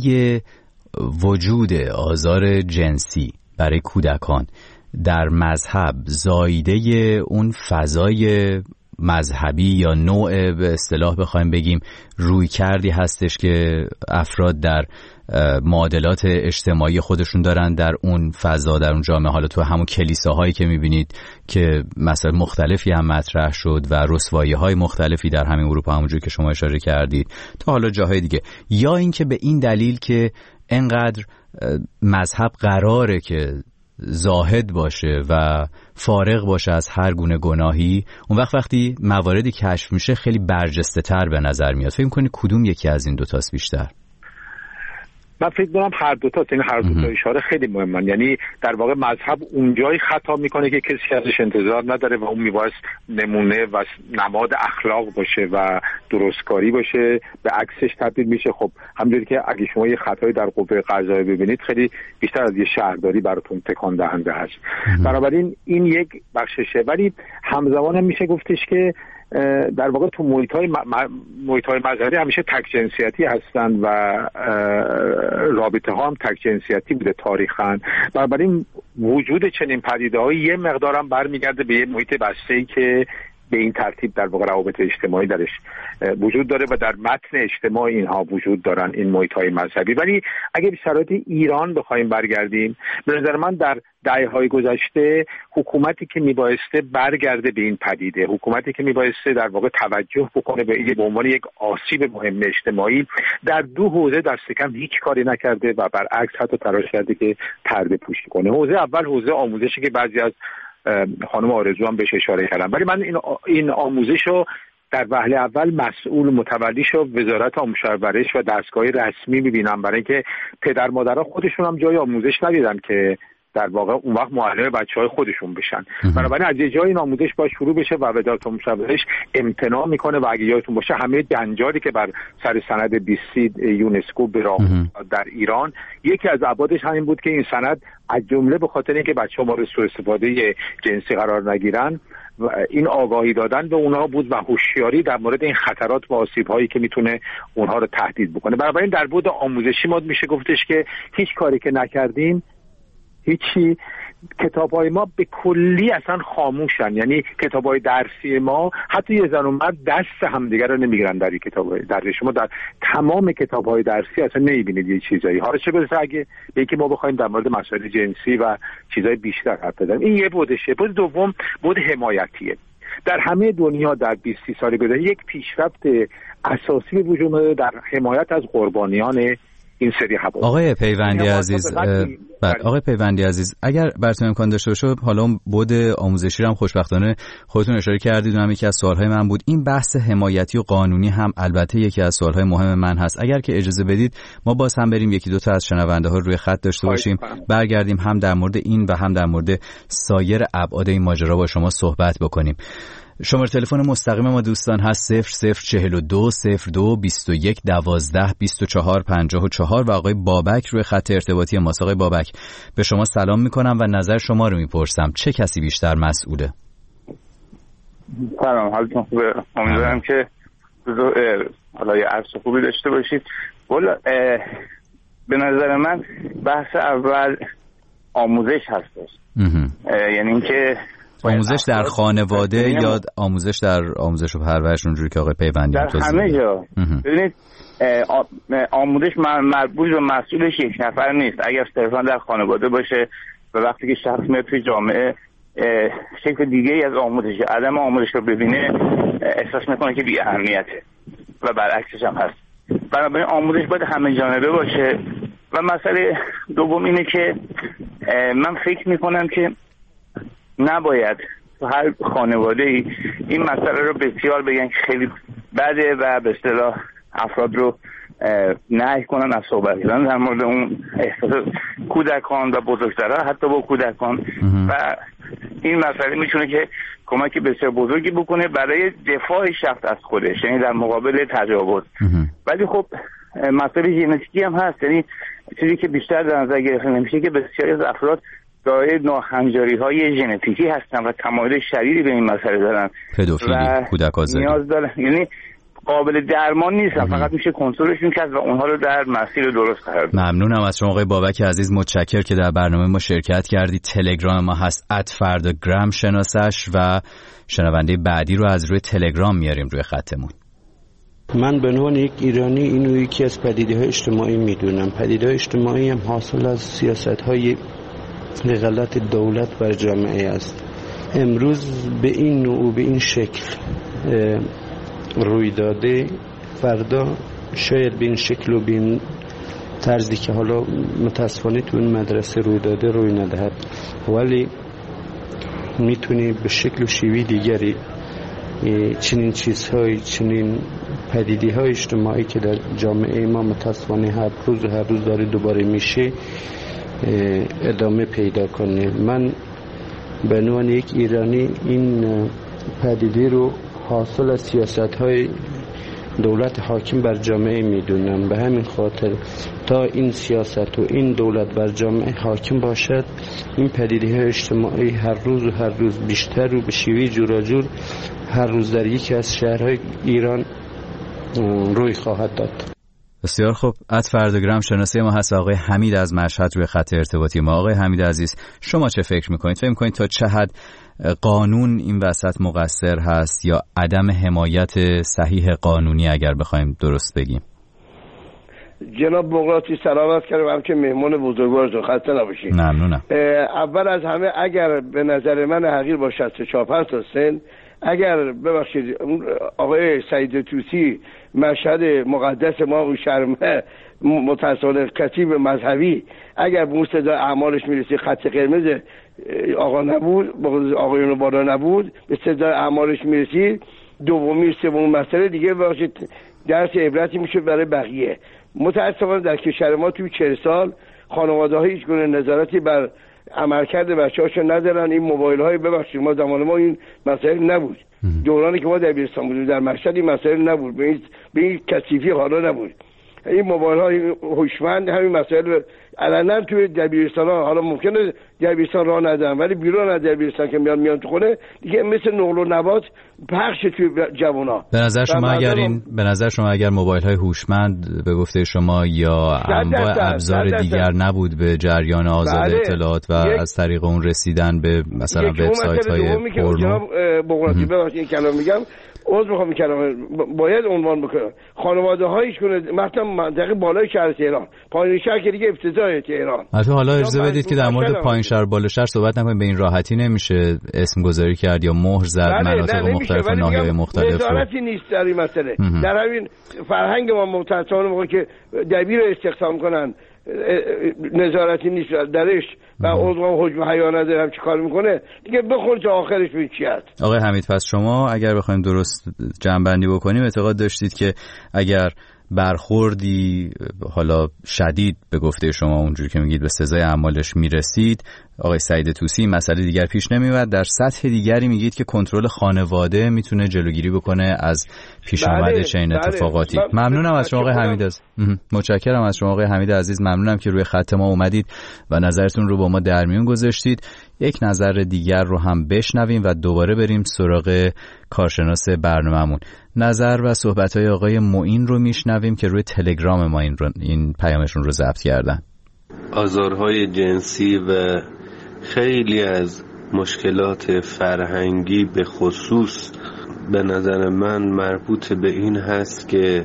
Speaker 5: وجود آزار جنسی برای کودکان در مذهب زایده اون فضای مذهبی یا نوع به اصطلاح بخوایم بگیم روی کردی هستش که افراد در معادلات اجتماعی خودشون دارن در اون فضا، در اون جامعه؟ حالا تو همون کلیساهایی که میبینید که مثلا مختلفی هم مطرح شد و رسوایی‌های مختلفی در همین اروپا همونجور که شما اشاره کردید تا حالا جاهای دیگه، یا اینکه به این دلیل که انقدر مذهب قراره که زاهد باشه و فارغ باشه از هر گونه گناهی، اون وقتی مواردی کشف میشه خیلی برجسته تر به نظر میاد. فکر می‌کنی کدوم یکی از این دو تاست بیشتر؟
Speaker 7: من فکر می‌کنم هر دو تا، یعنی هر دو تا اشاره خیلی مهمن. یعنی در واقع مذهب اونجایی خطا میکنه که کسی ازش انتظار نداره و اون میباید نمونه و نماد اخلاق باشه و درستکاری باشه، به عکسش تبدیل میشه. خب همونجوری که اگه شما یه خطایی در قوه قضاییه ببینید خیلی بیشتر از یه شهرداری براتون تکان دهنده هست. بنابراین این یک بخششه، ولی همزمان هم میشه گفتش که در واقع تو محیط‌های مذهبی همیشه تک جنسیتی هستن و رابطه ها هم تک جنسیتی بوده تاریخاً. بنابراین وجود چنین پدیده‌هایی یه مقدارم برمیگرده به یه محیط بسته‌ای که به این ترتیب در واقع روابط اجتماعی درش وجود داره و در متن اجتماع اینها وجود دارن، این محیط‌های مذهبی. ولی اگه به شرایط ایران بخوایم برگردیم، به نظر من در دهه‌های گذشته حکومتی که میبایسته برگرده به این پدیده، حکومتی که میبایسته در واقع توجه بکنه به عنوان یک آسیب مهم اجتماعی، در دو حوزه دست کم هیچ کاری نکرده و برعکس حتی تلاش کرده که پرده پوشی کنه. حوزه اول حوزه آموزشی که بعضی از خانم آرزو هم بهش اشاره کردن، ولی من این آموزش رو در وهله اول مسئول متولیش و وزارت آموزش و پرورش و دستگاه رسمی می‌بینم، برای اینکه پدر مادرها خودشون هم جای آموزش ندیدن که در واقع اون وقت معلم بچه‌های خودشون بشن. بنابراین از یه جای این آموزش باید شروع بشه و وزارت آموزش و پرورش امتناع میکنه و اگه یادتون باشه همه جنجالی که بر سر سند 20 یونسکو به راه در ایران، یکی از ابعادش همین بود که این سند از جمله به خاطر اینکه بچه‌ها مورد سوء استفاده جنسی قرار نگیرن و این آگاهی دادن به اونها بود و هوشیاری در مورد این خطرات و آسیب‌هایی که میتونه اونها رو تهدید بکنه. بنابراین در بعد آموزشی ما میشه گفتش که هیچ کاری که نکردیم هیچی. کتاب‌های ما به کلی اصلا خاموشن، یعنی کتاب‌های درسی ما حتی یه زن و مرد دست همدیگر رو نمیگیرن در این کتاب‌های درسی. شما در تمام کتاب‌های درسی اصلا نمی‌بینید یه چیزایی. حالا چه برسه اگه به اینکه ما بخوایم در مورد مسائل جنسی و چیزای بیشتر حرف بزنیم. این یه بودشه. بود دوم بود حمایتیه. در همه دنیا در 20 سال گذشته یک پیشرفت اساسی به وجود اومده در حمایت از قربانیان این سری حوادث.
Speaker 5: آقای پیوندی عزیز، آقای پیوندی عزیز، اگر براتون امکان داشته باشه، حالا بود آموزشی رو هم خوشبختانه خودتون اشاره کردید و هم یکی از سوالهای من بود. این بحث حمایتی و قانونی هم البته یکی از سوالهای مهم من هست. اگر که اجازه بدید ما باز هم بریم یکی دو تا از شنونده ها روی خط داشته باشیم، برگردیم هم در مورد این و هم در مورد سایر ابعاد این ماجرا با شما صحبت بکنیم. شماره تلفن مستقیم ما دوستان هست 0042 02 21 12 24 54 و آقای بابک روی خط ارتباطی ما. آقای بابک، به شما سلام میکنم و نظر شما رو میپرسم. چه کسی بیشتر مسئوله؟
Speaker 10: سلام، حالتون خوبه؟ امیدوارم که حالا یه عرض خوبی داشته باشید. والا به نظر من بحث اول آموزش هستش، یعنی اینکه
Speaker 5: آموزش در خانواده یا آموزش در آموزش و پرورش، اونجوری که آقای پیوندی
Speaker 10: در همه جا. ببینید آموزش مربوط و مسئولش یک نفر نیست. اگر صرفا در خانواده باشه و وقتی که شخص میاد توی جامعه شکل دیگه ای از آموزش، عدم آموزش رو ببینه، احساس میکنه که بی اهمیته و برعکسش هم هست. بنابراین آموزش باید همه جانبه باشه. و مسئله دوم اینه که من فکر میکنم که نباید تو هر خانواده ای این مسئله رو بسیار بگن که خیلی بده و به اصطلاح افراد رو نهی کنن از صحبت کردن در مورد اون احساس کودکان و بزرگترها، حتی با کودکان. و این مسئله میتونه که کمک بسیار بزرگی بکنه برای دفاع شخص از خودش، یعنی در مقابل تجاوز. ولی خب مسئله ژنتیکی هم هست، یعنی چیزی که بیشتر در نظر گرفته نمیشه که بسیاری از افراد دارای ناهنجاری‌های ژنتیکی هستن و تمایل شدیدی به این مسئله دارن،
Speaker 5: پدوفیلی، کودک آزاری
Speaker 10: نیاز دارن، یعنی قابل درمان نیستن، فقط میشه کنترلشون کرد و اونها رو در مسیر درست قرار داد.
Speaker 5: ممنونم از شما آقای بابک عزیز، متشکر که در برنامه ما شرکت کردید. تلگرام ما هست @فرداگرام شناسش و شنونده بعدی رو از روی تلگرام میاریم روی خطمون.
Speaker 11: من به عنوان یک ایرانی اینو یکی از پدیده‌های اجتماعی میدونم. پدیده‌های اجتماعی هم حاصل از سیاست‌های غلط دولت بر جامعه است. امروز به این نوع و به این شکل روی داده، فردا شاید به این شکل و به این طرزی که حالا متاسفانه تو این مدرسه روی داده روی ندهد، ولی میتونی به شکل و شیوی دیگری چنین چیزهای، چنین پدیده‌های اجتماعی که در جامعه ما متاسفانه هر روز داره دوباره میشه ادامه پیدا کنه. من به عنوان یک ایرانی این پدیده رو حاصل از سیاست‌های دولت حاکم بر جامعه میدونم. به همین خاطر تا این سیاست و این دولت بر جامعه حاکم باشد، این پدیده اجتماعی هر روز بیشتر و به شیوه جوراجور هر روز در یکی از شهرهای ایران روی خواهد داد.
Speaker 5: بسیار خوب. از فردگرام شناسی ما هست آقای حمید از مشهد روی خط ارتباطی ما. آقای حمید عزیز، شما چه فکر میکنید؟ فکر میکنید تا چه حد قانون این وسط مقصر هست یا عدم حمایت صحیح قانونی اگر بخوایم درست بگیم؟
Speaker 12: جناب بغراتی سلامت کردم، هم که مهمان بزرگوارتون، خسته نباشید.
Speaker 5: ممنونم.
Speaker 12: اول از همه اگر به نظر من حقیر با 64 تا سن، اگر ببخشید آقای سعید طوسی مشهد مقدس ما و شرمه متأسفانه کتیب مذهبی اگر به مستدى اعمالش میرسید خط قرمز آقا نبود، آقایون بالا نبود، به صدای اعمالش میرسید، دومی سوم مسئله دیگه باشید درس عبرتی میشه برای بقیه. متأسفانه در کشور ما توی 40 سال خانواده‌ها هیچ گونه نظارتی بر عملکرد بچه‌هاشون ندارن. این موبایل‌های ببخشید ما زمان ما این مسائل نبود، دورانی که ما در دبیرستان بودیم در مشهد این مسائل نبود، به این کثیفی حالا نبود. این موبایل‌های هوشمند همین مسائل علنا توی دبیرستان‌ها، حالا ممکنه دبیرستان راه ندن ولی بیرون از دبیرستان که میان تو خونه دیگه مثل نقل و نبات پخش توی جوونا.
Speaker 5: به نظر شما اگر موبایل‌های هوشمند به گفته شما یا انواع ابزار دیگر نبود به جریان آزاد اطلاعات و از طریق اون رسیدن به مثلا وبسایت‌های پورنو،
Speaker 12: بغراتی ببخشید این کلام میگم، عذر میخوام کلام باید عنوان بکنم، خانواده‌هایش کنه مثلا منطقه بالای شهر تهران، پایین شهر که دیگه ابتدای تهران.
Speaker 5: البته حالا اجازه بدید که در مورد پایین شهر بالا شهر صحبت نکنیم، به این راحتی نمیشه اسم گذاری کرد یا مهر زد مناطق مختلف و ناحیه‌های مختلف.
Speaker 12: نظارتی نیست در این مسئله. در همین فرهنگ ما متأسفانه موقعی که دبیر استخدام کنن نظارتی نیست درش و عضو حجم حیا نداره هم چی کار میکنه دیگه، بخون تا آخرش ببین چی هست.
Speaker 5: آقای حمید، پس شما اگر بخوایم درست جمع‌بندی بکنیم اعتقاد داشتید که اگر برخوردی حالا شدید به گفته شما اونجوری که میگید به سزای اعمالش میرسید، آقای سعید طوسی مسئله دیگر پیش نمیاد، در سطح دیگری میگید که کنترل خانواده میتونه جلوگیری بکنه از پیش آمد چنین اتفاقاتی. ممنونم از شما آقای حمید عزیز. متشکرم از شما آقای حمید عزیز. ممنونم که روی خط ما اومدید و نظرتون رو با ما در میون گذاشتید. یک نظر دیگر رو هم بشنویم و دوباره بریم سراغ کارشناس برنامه‌مون. نظر و صحبت‌های آقای معین رو میشنویم که روی تلگرام ما این پیامشون رو ضبط کردن.
Speaker 13: آزارهای جنسی و خیلی از مشکلات فرهنگی به خصوص به نظر من مربوط به این هست که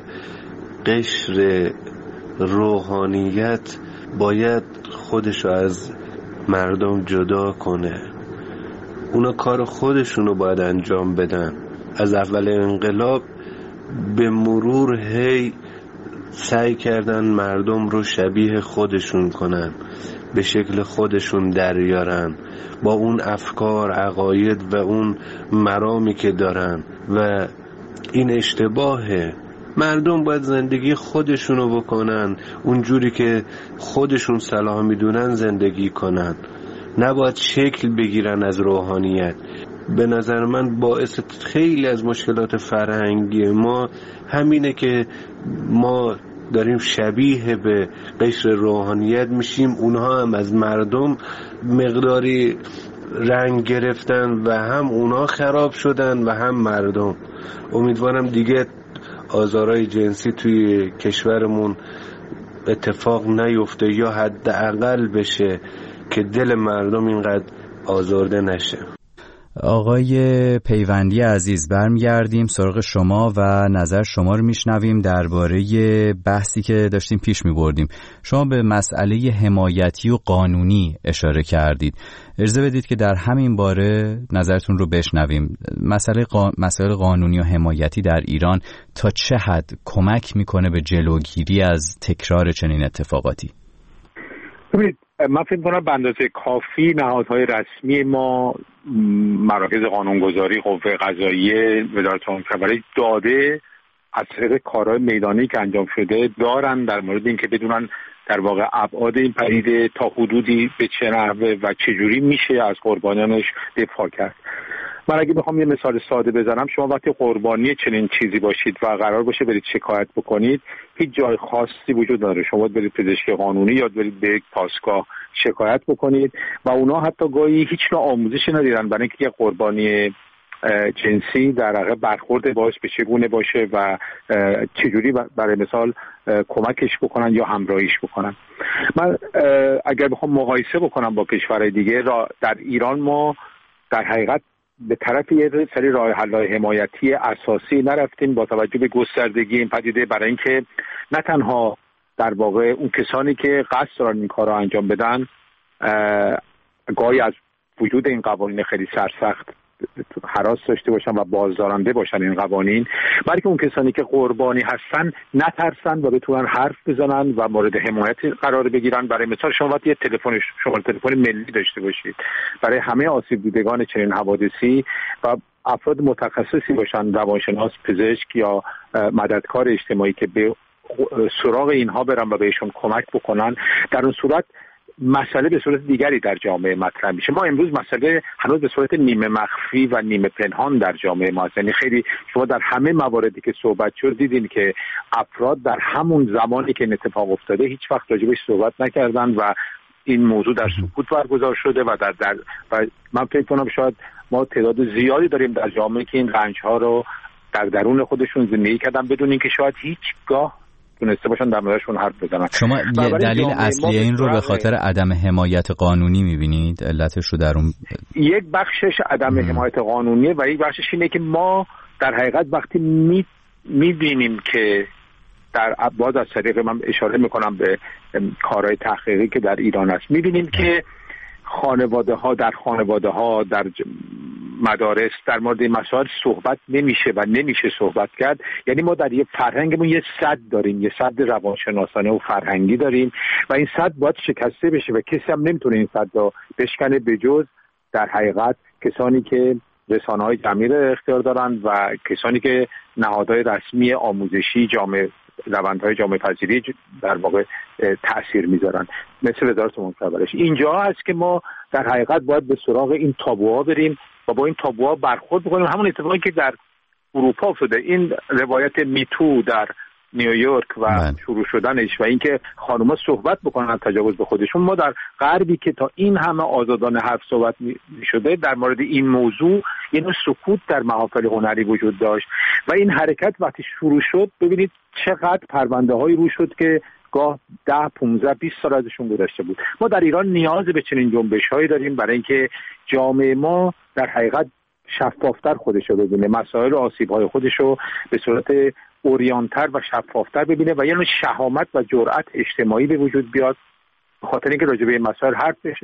Speaker 13: قشر روحانیت باید خودشو از مردم جدا کنه. اونا کار خودشونو باید انجام بدن. از اول انقلاب به مرور هی سعی کردن مردم رو شبیه خودشون کنن، به شکل خودشون دریارن با اون افکار، عقاید و اون مرامی که دارن و این اشتباهه. مردم باید زندگی خودشونو بکنن، اونجوری که خودشون صلاح میدونن زندگی کنن، نباید شکل بگیرن از روحانیت. به نظر من باعث خیلی از مشکلات فرهنگی ما همینه که ما داریم شبیه به قشر روحانیت میشیم، اونها هم از مردم مقداری رنگ گرفتن و هم اونها خراب شدن و هم مردم. امیدوارم دیگه آزارهای جنسی توی کشورمون اتفاق نیفته یا حداقل بشه که دل مردم اینقدر آزرده نشه.
Speaker 5: آقای پیوندی عزیز، برمیگردیم سراغ شما و نظر شما رو میشنویم درباره بحثی که داشتیم پیش میبردیم. شما به مسئله حمایتی و قانونی اشاره کردید. اجازه بدید که در همین باره نظرتون رو بشنویم. مسئله قانونی و حمایتی در ایران تا چه حد کمک میکنه به جلوگیری از تکرار چنین اتفاقاتی؟
Speaker 7: من فکر کنم به اندازه کافی نهادهای رسمی ما، مراکز قانونگذاری، قوه قضاییه، وزارت امور خبری داده از طریق کارهای میدانی که انجام شده دارن در مورد اینکه بدونن در واقع ابعاد این پدیده تا حدودی به چه نحوه و چجوری میشه از قربانیانش دفاع کرد. من اگه بخوام یه مثال ساده بزنم، شما وقتی قربانی چنین چیزی باشید و قرار باشه برید شکایت بکنید، هیچ جای خاصی وجود نداره. شما برید پزشک قانونی یا برید به یک پاسگاه شکایت بکنید و اونا حتی گاهی هیچ نوع آموزشی ندیدن برای اینکه یه قربانی جنسی در واقع برخورد باش به چگونه باشه و چجوری برای مثال کمکش بکنن یا همراهیش بکنن. من اگر بخوام مقایسه بکنم با کشورهای دیگه، در ایران ما در حقیقت به طرف یه سری راه حل‌های حمایتی اساسی نرفتیم با توجه به گستردگی این پدیده، برای اینکه نه تنها در واقع اون کسانی که قصد دارن این کار رو انجام بدن گاهی از وجود این قوانین خیلی سرسخت هراس داشته باشن و بازدارنده باشن این قوانین، بلکه اون کسانی که قربانی هستن نترسن و بتونن حرف بزنن و مورد حمایت قرار بگیرن. برای مثال شما باید یه تلفن ملی داشته باشید برای همه آسیب دیدگان چنین حوادثی و افراد متخصصی باشن، روانشناس، پزشک یا مددکار اجتماعی که به سراغ اینها برن و بهشون کمک بکنن. در اون صورت مسئله به صورت دیگری در جامعه مطرح میشه. ما امروز مسئله هنوز به صورت نیمه مخفی و نیمه پنهان در جامعه ما هست. یعنی خیلی شما در همه مواردی که صحبت شد دیدین که افراد در همون زمانی که این اتفاق افتاده هیچ وقت راجبش صحبت نکردن و این موضوع در سکوت برگزار شده و و من فکر کنم شاید ما تعداد زیادی داریم در جامعه که این رنج‌ها رو در درون خودشون زندگی کردن بدون اینکه شاید هیچگاه تونسته باشن در موردشون حرف بزنن.
Speaker 5: شما یه دلیل اصلی این رو به خاطر عدم حمایت قانونی می‌بینید؟ علتش رو در اون
Speaker 7: یک بخشش عدم حمایت قانونیه و یک بخشش اینه که ما در حقیقت وقتی می‌بینیم که در باز از طریق من اشاره میکنم به کارهای تحقیقی که در ایران هست، می‌بینیم که خانواده ها در مدارس در مورد این مسائل صحبت نمیشه و نمیشه صحبت کرد. یعنی ما در یه فرهنگمون یه سد داریم، یه سد روانشناسانه و فرهنگی داریم و این سد باید شکسته بشه و کسی هم نمیتونه این سد رو بشکنه به جز در حقیقت کسانی که رسانه‌های جمعی رو اختیار دارن و کسانی که نهادهای رسمی آموزشی روندهای جامعه پذیری در واقع تأثیر میذارن، مثل وزارت امور خارجه. اینجا هست که ما در حقیقت باید به سراغ این تابوها بریم و با این تابوها برخورد بکنیم. همون اتفاقی که در اروپا افتاده، این روایت میتو در نیویورک و شروع شدنش و اینکه خانوما صحبت بکنن از تجاوز به خودشون. ما در غربی که تا این همه آزادانه حرف صحبت شده در مورد این موضوع، یه نوع سکوت در محافل هنری وجود داشت و این حرکت وقتی شروع شد ببینید چقدر پرونده هایی رو شد که گاه 10 15 20 سال ازشون گذشته بود. ما در ایران نیاز به چنین جنبش هایی داریم برای اینکه جامعه ما در حقیقت شفافتر خودش رو ببینه، مسائل و آسیب های خودش رو به صورت اوریانتر و شفافتر ببینه و یه نوع شهامت و جرأت اجتماعی به وجود بیاد به خاطر اینکه راجع به این مسائل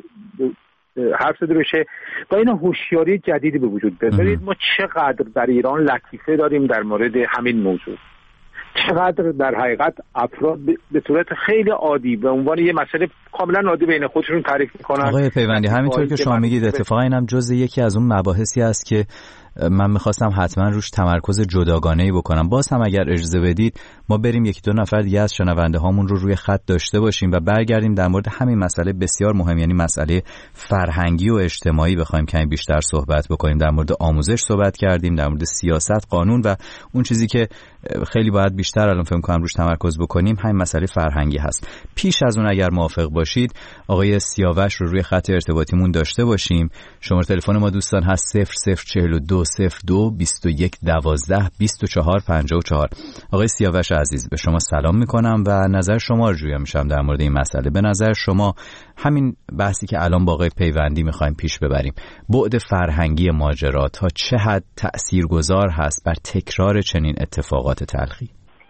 Speaker 7: حرف زده بشه و این هوشیاری جدیدی به وجود بیاد. ببینید ما چقدر در ایران لطیفه داریم در مورد همین موضوع، چقدر در حقیقت افراد به صورت خیلی عادی به عنوان یه مسئله کاملا عادی بین خودشون تعریف میکنن.
Speaker 5: آقای پیوندی همینطور که شما میگید اتفاقا اینم جزء یکی از اون مباحثی است که من میخواستم حتما روش تمرکز جداگانه‌ای بکنم. باز هم اگر اجازه بدید ما بریم یکی دو نفر دیگه از شنونده هامون رو روی خط داشته باشیم و برگردیم در مورد همین مسئله بسیار مهم، یعنی مسئله فرهنگی و اجتماعی بخوایم کمی بیشتر صحبت بکنیم. در مورد آموزش صحبت کردیم، در مورد سیاست، قانون و اون چیزی که خیلی باید بیشتر الان فکر کنم روش تمرکز بکنیم همین مسئله فرهنگی هست. پیش از اون اگر موافق باشید آقای سیاوش رو روی خط ارتباطیمون داشته باشیم. شماره تلفن ما دوستان هست 0042 02 21 12 24 54. آقای سیاوش عزیز به شما سلام میکنم و نظر شما رو جویا میشم در مورد این مسئله. به نظر شما همین بحثی که الان با آقای پیوندی میخوایم پیش ببریم، بعد فرهنگی ماجرا تا چه حد تأثیرگذار هست بر تکرار چنین اتفاقات تلخی؟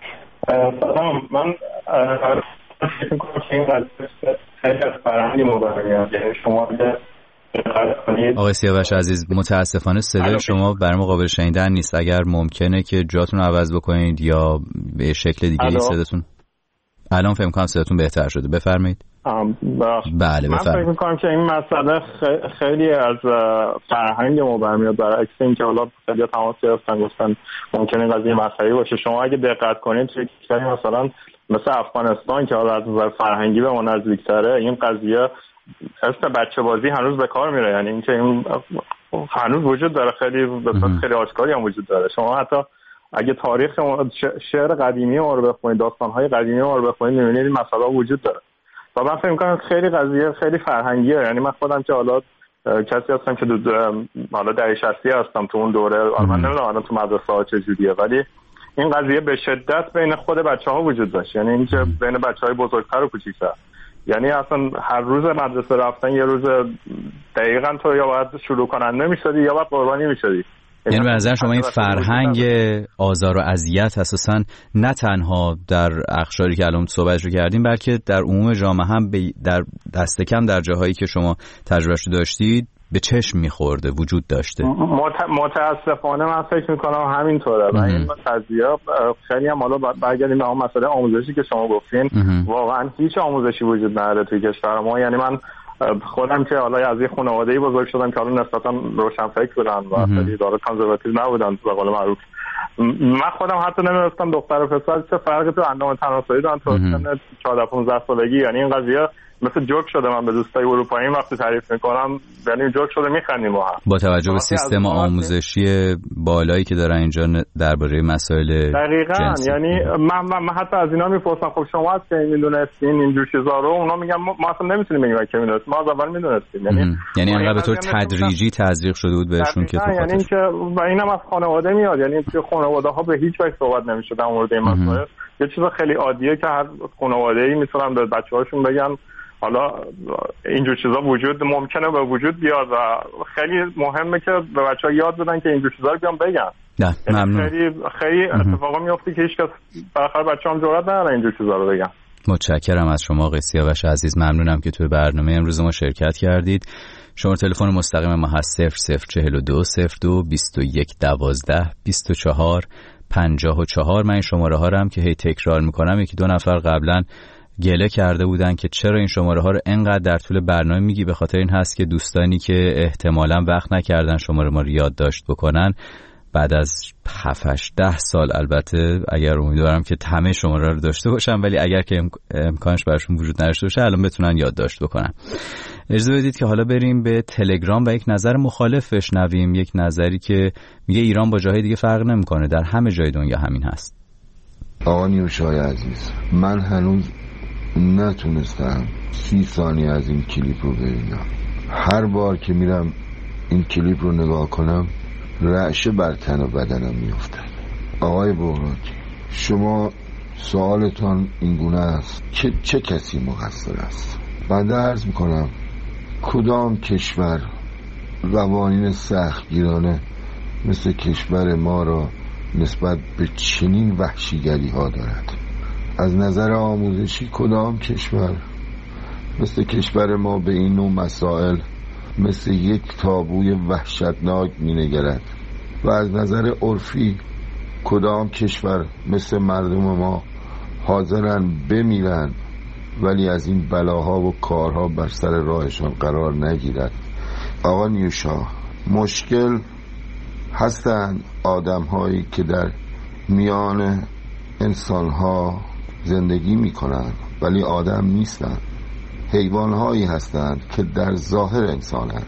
Speaker 14: من فکر میکنم که این قضیه خیلی از فرهنگی مبارمیاد. یعنی شما
Speaker 5: آقای سیاوش عزیز متاسفانه صدای شما برای ما قابل شنیدن نیست. اگر ممکنه که جاتون رو عوض بکنید یا به شکل دیگه صداتون. الان فکر می‌کنم صداتون بهتر شده، بفرمایید. بله
Speaker 14: من فکر می‌کنم که این مسئله خیلی از فرهنگ ما برمیاد، برعکس اینکه حالا خیلی تماس گرفتن گفتن ممکنه قضیه مسئله باشه. شما اگه دقت کنید توی کشوری مثلا مثل افغانستان که حالا از نظر فرهنگی به ما نزدیک‌تره، این قضیه اسم بچه بازی هنوز به کار میره. یعنی اینکه این هنوز وجود داره، خیلی آشکاری هم وجود داره. شما حتی اگه تاریخ شعر قدیمی ما رو بخونید، داستان‌های قدیمی ما رو بخونید، می‌بینید این مسئله وجود داره. و من فکر می‌کنم خیلی قضیه خیلی فرهنگیه. یعنی من خودم که حالا کسی هستم که حالا دهه 60 هستم تو اون دوره. من نمیدونم الان تو مدرسه ها چجوریه، ولی این قضیه به شدت بین خود بچه‌ها وجود داشت، یعنی اینکه بین بچه‌های بزرگتر و کوچیک‌تر، یعنی اصلا هر روز مدرسه رفتن یه روز دقیقاً تو یا باید شروع کننده می‌شدی یا باید قربانی می‌شدی.
Speaker 5: یعنی به نظر شما این فرهنگ آزار و اذیت اساساً نه تنها در اقشاری که الان صحبتش رو کردیم، بلکه در عموم جامعه هم در دست کم در جاهایی که شما تجربهش رو داشتید به چشم می‌خورده، وجود داشته.
Speaker 14: متاسفانه من فکر می‌کنم همینطوره و این قضیه خیلی هم حالا برگردیم به اون مسئله آموزشی که شما گفتین. واقعاً هیچ آموزشی وجود نداره توی کشور ما. یعنی من خودم که حالا از یه خانواده‌ای بزرگ شدم که حالا نسبتاً روشنفکر بودن و خیلی داره کانزرواتیو نبودن به قول معروف. من خودم حتی نمی‌دونستم دختر و پسر چه فرقی تو اندام تناسلی دارن تو سن 14-15 سالگی. یعنی این قضیه مثل جوک شده. من به دوستای اروپایی وقتی تعریف میکنم یعنی جوک شده میخندیم
Speaker 5: با توجه به سیستم آموزشی بالایی که دارن اینجا درباره مسائل
Speaker 14: دقیقاً
Speaker 5: جنسی.
Speaker 14: یعنی من حتی از اینا میپرسم خب شما از که میدونستین اینجور چیزا رو؟ اونا میگن ما اصلا نمیتونیم بگیم که میدونستیم، ما از اول میدونستیم.
Speaker 5: یعنی اینقدر به طور تدریجی تزریق شده بود بهشون که
Speaker 14: یعنی اینکه و اینم از خانواده میاد. یعنی توی خانواده ها به هیچ وجه صحبت نمیشه در مورد این مسائل. یه چیز خیلی عادیه که هر خانواده‌ای میتونن به بچه‌هاشون بگن حالا اینجور چیزا ممکنه به وجود بیاد و خیلی مهمه که به بچه‌ها یاد بدن که اینجور چیزا رو بیان بگن.
Speaker 5: نه ممنون.
Speaker 14: خیلی اتفاقا میفته که هیچ کس بالاخره بچه‌ها هم جرئت ندارن اینجور چیزا رو بگن.
Speaker 5: متشکرم از شما آقای سیاوش عزیز، ممنونم که توی برنامه امروز ما شرکت کردید. شماره تلفن مستقیم ما هست 0042 02 21 12 24 54. من این شماره ها رو هم که هی تکرار میکنم، یکی دو نفر قبلا گله کرده بودن که چرا این شماره ها رو انقدر در طول برنامه میگی. به خاطر این هست که دوستانی که احتمالاً وقت نکردن شماره ما رو یادداشت بکنن بعد از 7-10 سال، البته اگر امیدوارم که همه شماره رو داشته باشن، ولی اگر که امکانش براشون وجود نداشته باشه الان بتونن یادداشت بکنن. اجازه بدید که حالا بریم به تلگرام و یک نظر مخالف بشنویم، یک نظری که میگه ایران با جاهای دیگه فرق نمیکنه، در همه جای دنیا همین هست.
Speaker 15: آقا نیوشای عزیز، من هنوز نتونستم 30 ثانیه از این کلیپ رو ببینم. هر بار که میرم این کلیپ رو نگاه کنم رعشه بر تن و بدنم میفته. آقای بغراتی، شما سوالتان این گونه است که چه کسی مقصر است؟ بنده عرض میکنم کدام کشور قوانین سختگیرانه مثل کشور ما را نسبت به چنین وحشیگری ها دارد؟ از نظر آموزشی کدام کشور مثل کشور ما به این نوع مسائل مثل یک تابوی وحشتناک می نگرد؟ و از نظر عرفی کدام کشور مثل مردم ما حاضرن بمیرن ولی از این بلاها و کارها بر سر راهشان قرار نگیرد؟ آقا نیوشا، مشکل هستند آدم هایی که در میان انسان ها زندگی می کنند ولی آدم نیستند. حیوان هایی هستند که در ظاهر انسانند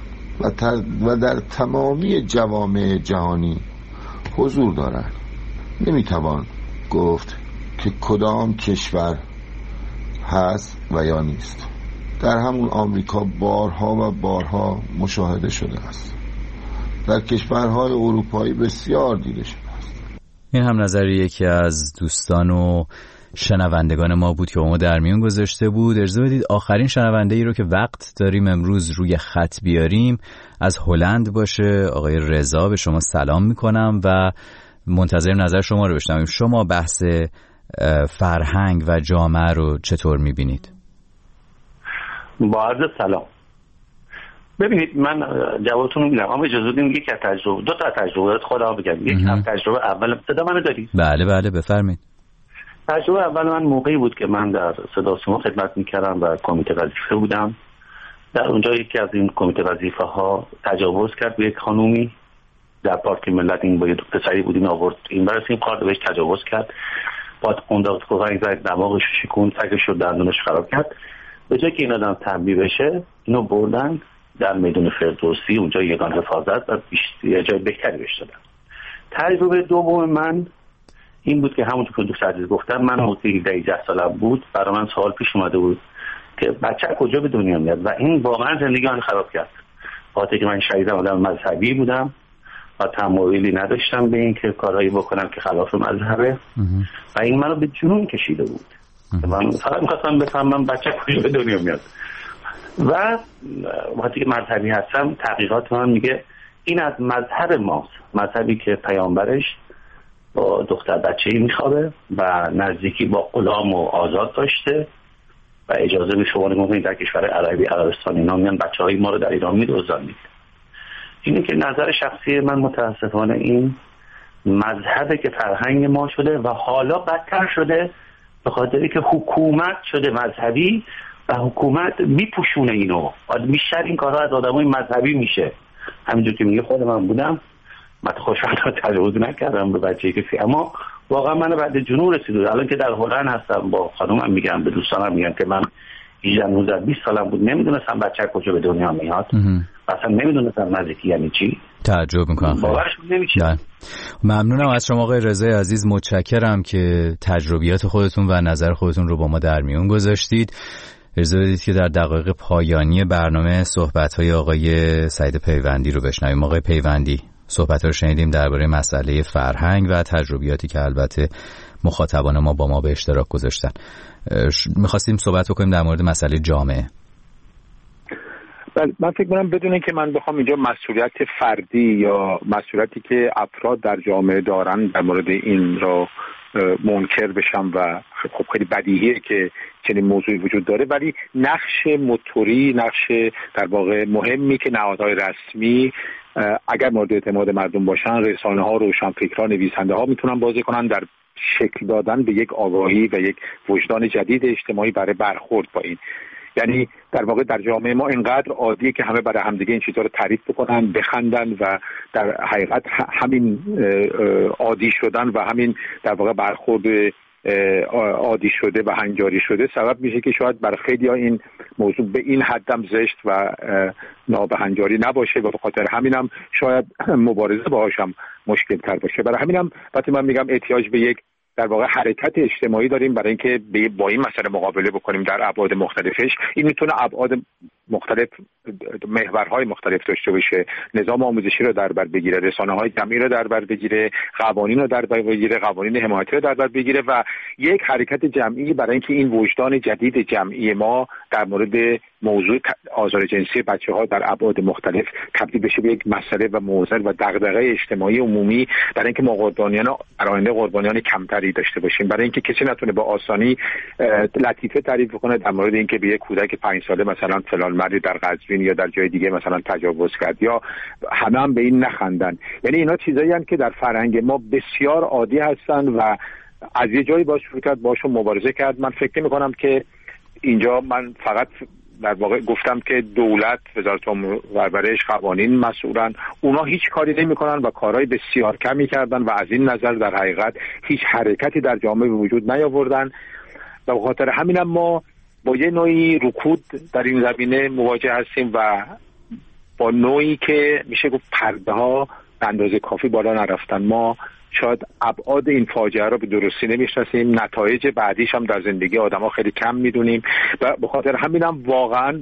Speaker 15: و در تمامی جوامع جهانی حضور دارند. نمیتوان گفت که کدام کشور هست و یا نیست. در همون آمریکا بارها و بارها مشاهده شده است. در کشورهای اروپایی بسیار دیده شده است.
Speaker 5: این هم نظر یکی از دوستان و شنوندگان ما بود که ما در میون گذاشته بود. اجازه بدید آخرین شنونده ای رو که وقت داریم امروز روی خط بیاریم از هلند باشه. آقای رضا، به شما سلام میکنم و منتظر نظر شما رو بشنویم. شما بحث فرهنگ و جامعه رو چطور میبینید؟
Speaker 3: با عرض سلام. ببینید من جوابتون رو میدم، اما اجازه بدید یک از تجربه، دو تا تجربه خودم بگم. یک از تجربه اول، صدا منو دارید؟
Speaker 5: بله بله بفرمایید.
Speaker 3: تجربه اول من موقعی بود که من در صدا سیما خدمت میکردم و کمیته وظیفه بودم. در اونجا یکی از این کمیته وظیفه ها تجاوز کرد به یک خانومی در پارک ملت. این با یه پسری بود، این آورد این برسیم کارد بهش تجاوز کرد، بعد قنداق تفنگ زد، دماغش شکوند، سگش رو دندونش خراب کرد. به جای که این آدم تنبیه بشه اینو بردن در میدون فردوسی، اونجا یگان حفاظت و یه جای بهتری بهش دادن. تجربه دوم من این بود که همونطور که دوست عزیز گفتم، من موقعی 18 سالم بود برای من سوال پیش اومده بود که بچه کجا به دنیا میاد و این واقعا زندگی من خراب کرد. خاطر که من شدیداً آدم مذهبی بودم و تمایلی نداشتم به این که کارهایی بکنم که خلاف مذهبه و این منو به جنون کشیده بود. من فقط می‌خواستم بفهمم بچه کجا به دنیا میاد و وقتی که مذهبی هستم تحقیقات من میگه این از مذهب ماست، مذهبی که پیامبرش با دختر بچه‌ای میخوابه و نزدیکی با غلام و آزاد داشته و اجازه به شما نمیدونید در کشور عربی عربستان اینا میان بچه‌های ما رو در ایران میدوزن. اینه که نظر شخصی من متاسفانه این مذهبه که فرهنگ ما شده و حالا بدتر شده به خاطری که حکومت شده مذهبی و حکومت میپوشونه اینو. بیشتر این کارها از آدمای مذهبی میشه. همینجور که میگه خود من بودم من خوشبختانه تجاوز نکردم به بچه‌ای که اما واقعا من بعد جنون رسید. الان که در هلند هستم با خانومم میگم به دوستانم میگم که من 18 19 20 سالم بود نمیدونستم بچه کجا به دنیا میاد. اصلا نمیدونستم نزدیکی یعنی چی.
Speaker 5: تعجب میکنم.
Speaker 3: باورش نمیشه.
Speaker 5: ممنونم از شما آقای رضای عزیز، متشکرم که تجربیات خودتون و نظر خودتون رو با ما در میون گذاشتید. اجازه بدید که در دقایق پایانی برنامه صحبت‌های آقای سعید پیوندی رو بشنویم. آقای پیوندی، صحبت‌ها رو شنیدیم درباره مسئله فرهنگ و تجربیاتی که البته مخاطبان ما با ما به اشتراک گذاشتن. می‌خواستیم صحبت بکنیم در مورد مسئله جامعه.
Speaker 7: من فکر می‌کنم بدون اینکه من بخوام اینجا مسئولیت فردی یا مسئولیتی که افراد در جامعه دارن در مورد این را منکر بشم و خب خیلی بدیهیه که چنین موضوعی وجود داره، ولی نقش موتوری، نقش در واقع مهمی که نهادهای رسمی اگر مورد اعتماد مردم باشن، رسانه‌ها، روشنفکران، نویسنده‌ها میتونن بازی کنن در شکل دادن به یک آگاهی و یک وجدان جدید اجتماعی برای برخورد با این. یعنی در واقع در جامعه ما اینقدر عادیه که همه برای همدیگه این چیزا رو تعریف بکنن، بخندن و در حقیقت همین عادی شدن و همین در واقع برخورد عادی شده و هنجاری شده سبب میشه که شاید برای خیلی‌ها این موضوع به این حدم زشت و نابهنجاری نباشه و به خاطر همینم شاید مبارزه باهاش هم مشکل تر باشه. برای همینم وقتی من میگم احتیاج به یک در واقع حرکت اجتماعی داریم برای اینکه با این مسئله مقابله بکنیم در ابعاد مختلفش. این میتونه ابعاد مختلف، محورهای مختلف داشته باشه. نظام آموزشی رو در بر بگیره، رسانه‌های جمعی رو در بر بگیره، قوانین رو در بر بگیره، قوانین حمایتی رو در بر بگیره و یک حرکت جمعی برای اینکه این وجدان جدید جمعی ما در مورد موضوع آزار جنسی بچه‌ها در ابعاد مختلف تبدیل بشه به یک مسئله و موضوع و دغدغه اجتماعی عمومی، برای اینکه ما قربانیان آینده قربانیان کمتری داشته باشیم، برای اینکه کسی نتونه با آسانی لطیفه تعریف کنه در مورد اینکه به یک کودک 5 ساله مثلا فلان مردی در قزوین یا در جای دیگه مثلا تجاوز کرد یا همه هم به این نخندن. یعنی اینا چیزایی هستند که در فرهنگ ما بسیار عادی هستند و از یه جایی باشون مبارزه کرد. من فکر می‌کنم که اینجا من فقط در واقع گفتم که دولت، وزارت امور پرورش، قوانین مسئولن، اونا هیچ کاری نمی‌کنن و کارهای بسیار کمی کردن و از این نظر در حقیقت هیچ حرکتی در جامعه به وجود نیاوردن و به خاطر همینم ما با یه نوعی رکود در این زمینه مواجه هستیم و با نوعی که میشه گفت پرده ها به اندازه کافی بالا نرفتن. ما شاید ابعاد این فاجعه رو به درستی نمیشناسیم، نتایج بعدیش هم در زندگی آدم ها خیلی کم میدونیم و به خاطر همینم واقعا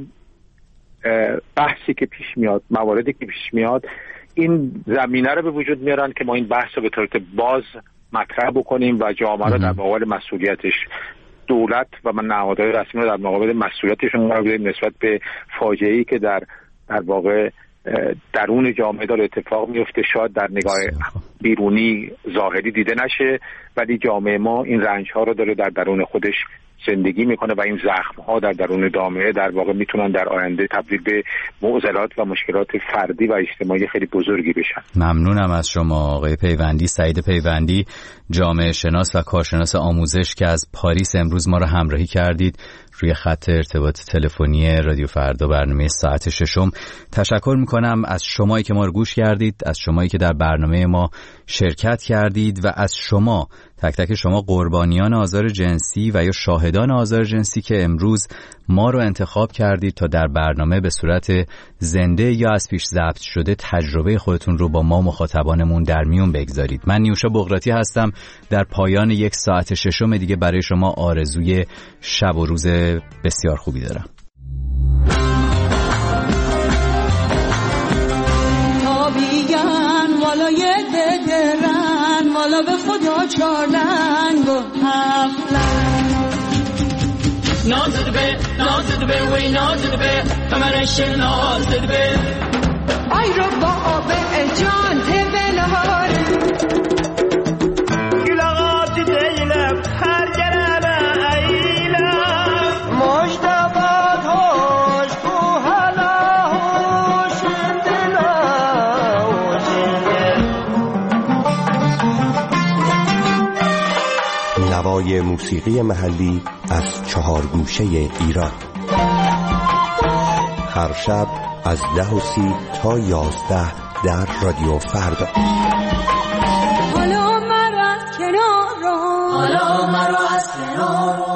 Speaker 7: بحثی که پیش میاد، مواردی که پیش میاد این زمینه رو به وجود میارن که ما این بحث رو به صورت باز مطرح بکنیم و جامعه رو در مقابل مسئولیتش، دولت و من نهادهای رسمی رو در مقابل مسئولیتشون قرار بدیم نسبت به فاجعه‌ای که در واقع درون جامعه داره اتفاق میفته. شاید در نگاه بیرونی ظاهری دیده نشه ولی جامعه ما این رنج‌ها رو داره در درون خودش زندگی میکنه و این زخم‌ها در درون جامعه در واقع میتونن در آینده تبدیل به معضلات و مشکلات فردی و اجتماعی خیلی بزرگی بشن.
Speaker 5: ممنونم از شما آقای پیوندی، سعید پیوندی، جامعه شناس و کارشناس آموزش که از پاریس امروز ما رو همراهی کردید روی خط ارتباط تلفنی رادیو فردا برنامه ساعت 6. تشکر میکنم از شمایی که ما رو گوش کردید، از شمایی که در برنامه ما شرکت کردید و از شما تک تک شما قربانیان آزار جنسی و یا شاهدان آزار جنسی که امروز ما رو انتخاب کردید تا در برنامه به صورت زنده یا از پیش ضبط شده تجربه خودتون رو با ما مخاطبانمون در میون بگذارید. من نیوشا بغراتی هستم. در پایان یک ساعت 6 دیگه برای شما آرزوی شب و روز بسیار خوبی دارم.
Speaker 16: به خدا 4 رنگ و 7 لنگ نازد به وی نازد به کمرش نازد به آی رو با آب جان تبلار گلاغات دیلم هر گرم ایلم مجتبات هاش کو حلا هاش دلا
Speaker 17: نوای موسیقی محلی از 4 گوشه ایران هر شب از 10:30 تا 11 در رادیو فردا.
Speaker 16: حالا مرا از کنار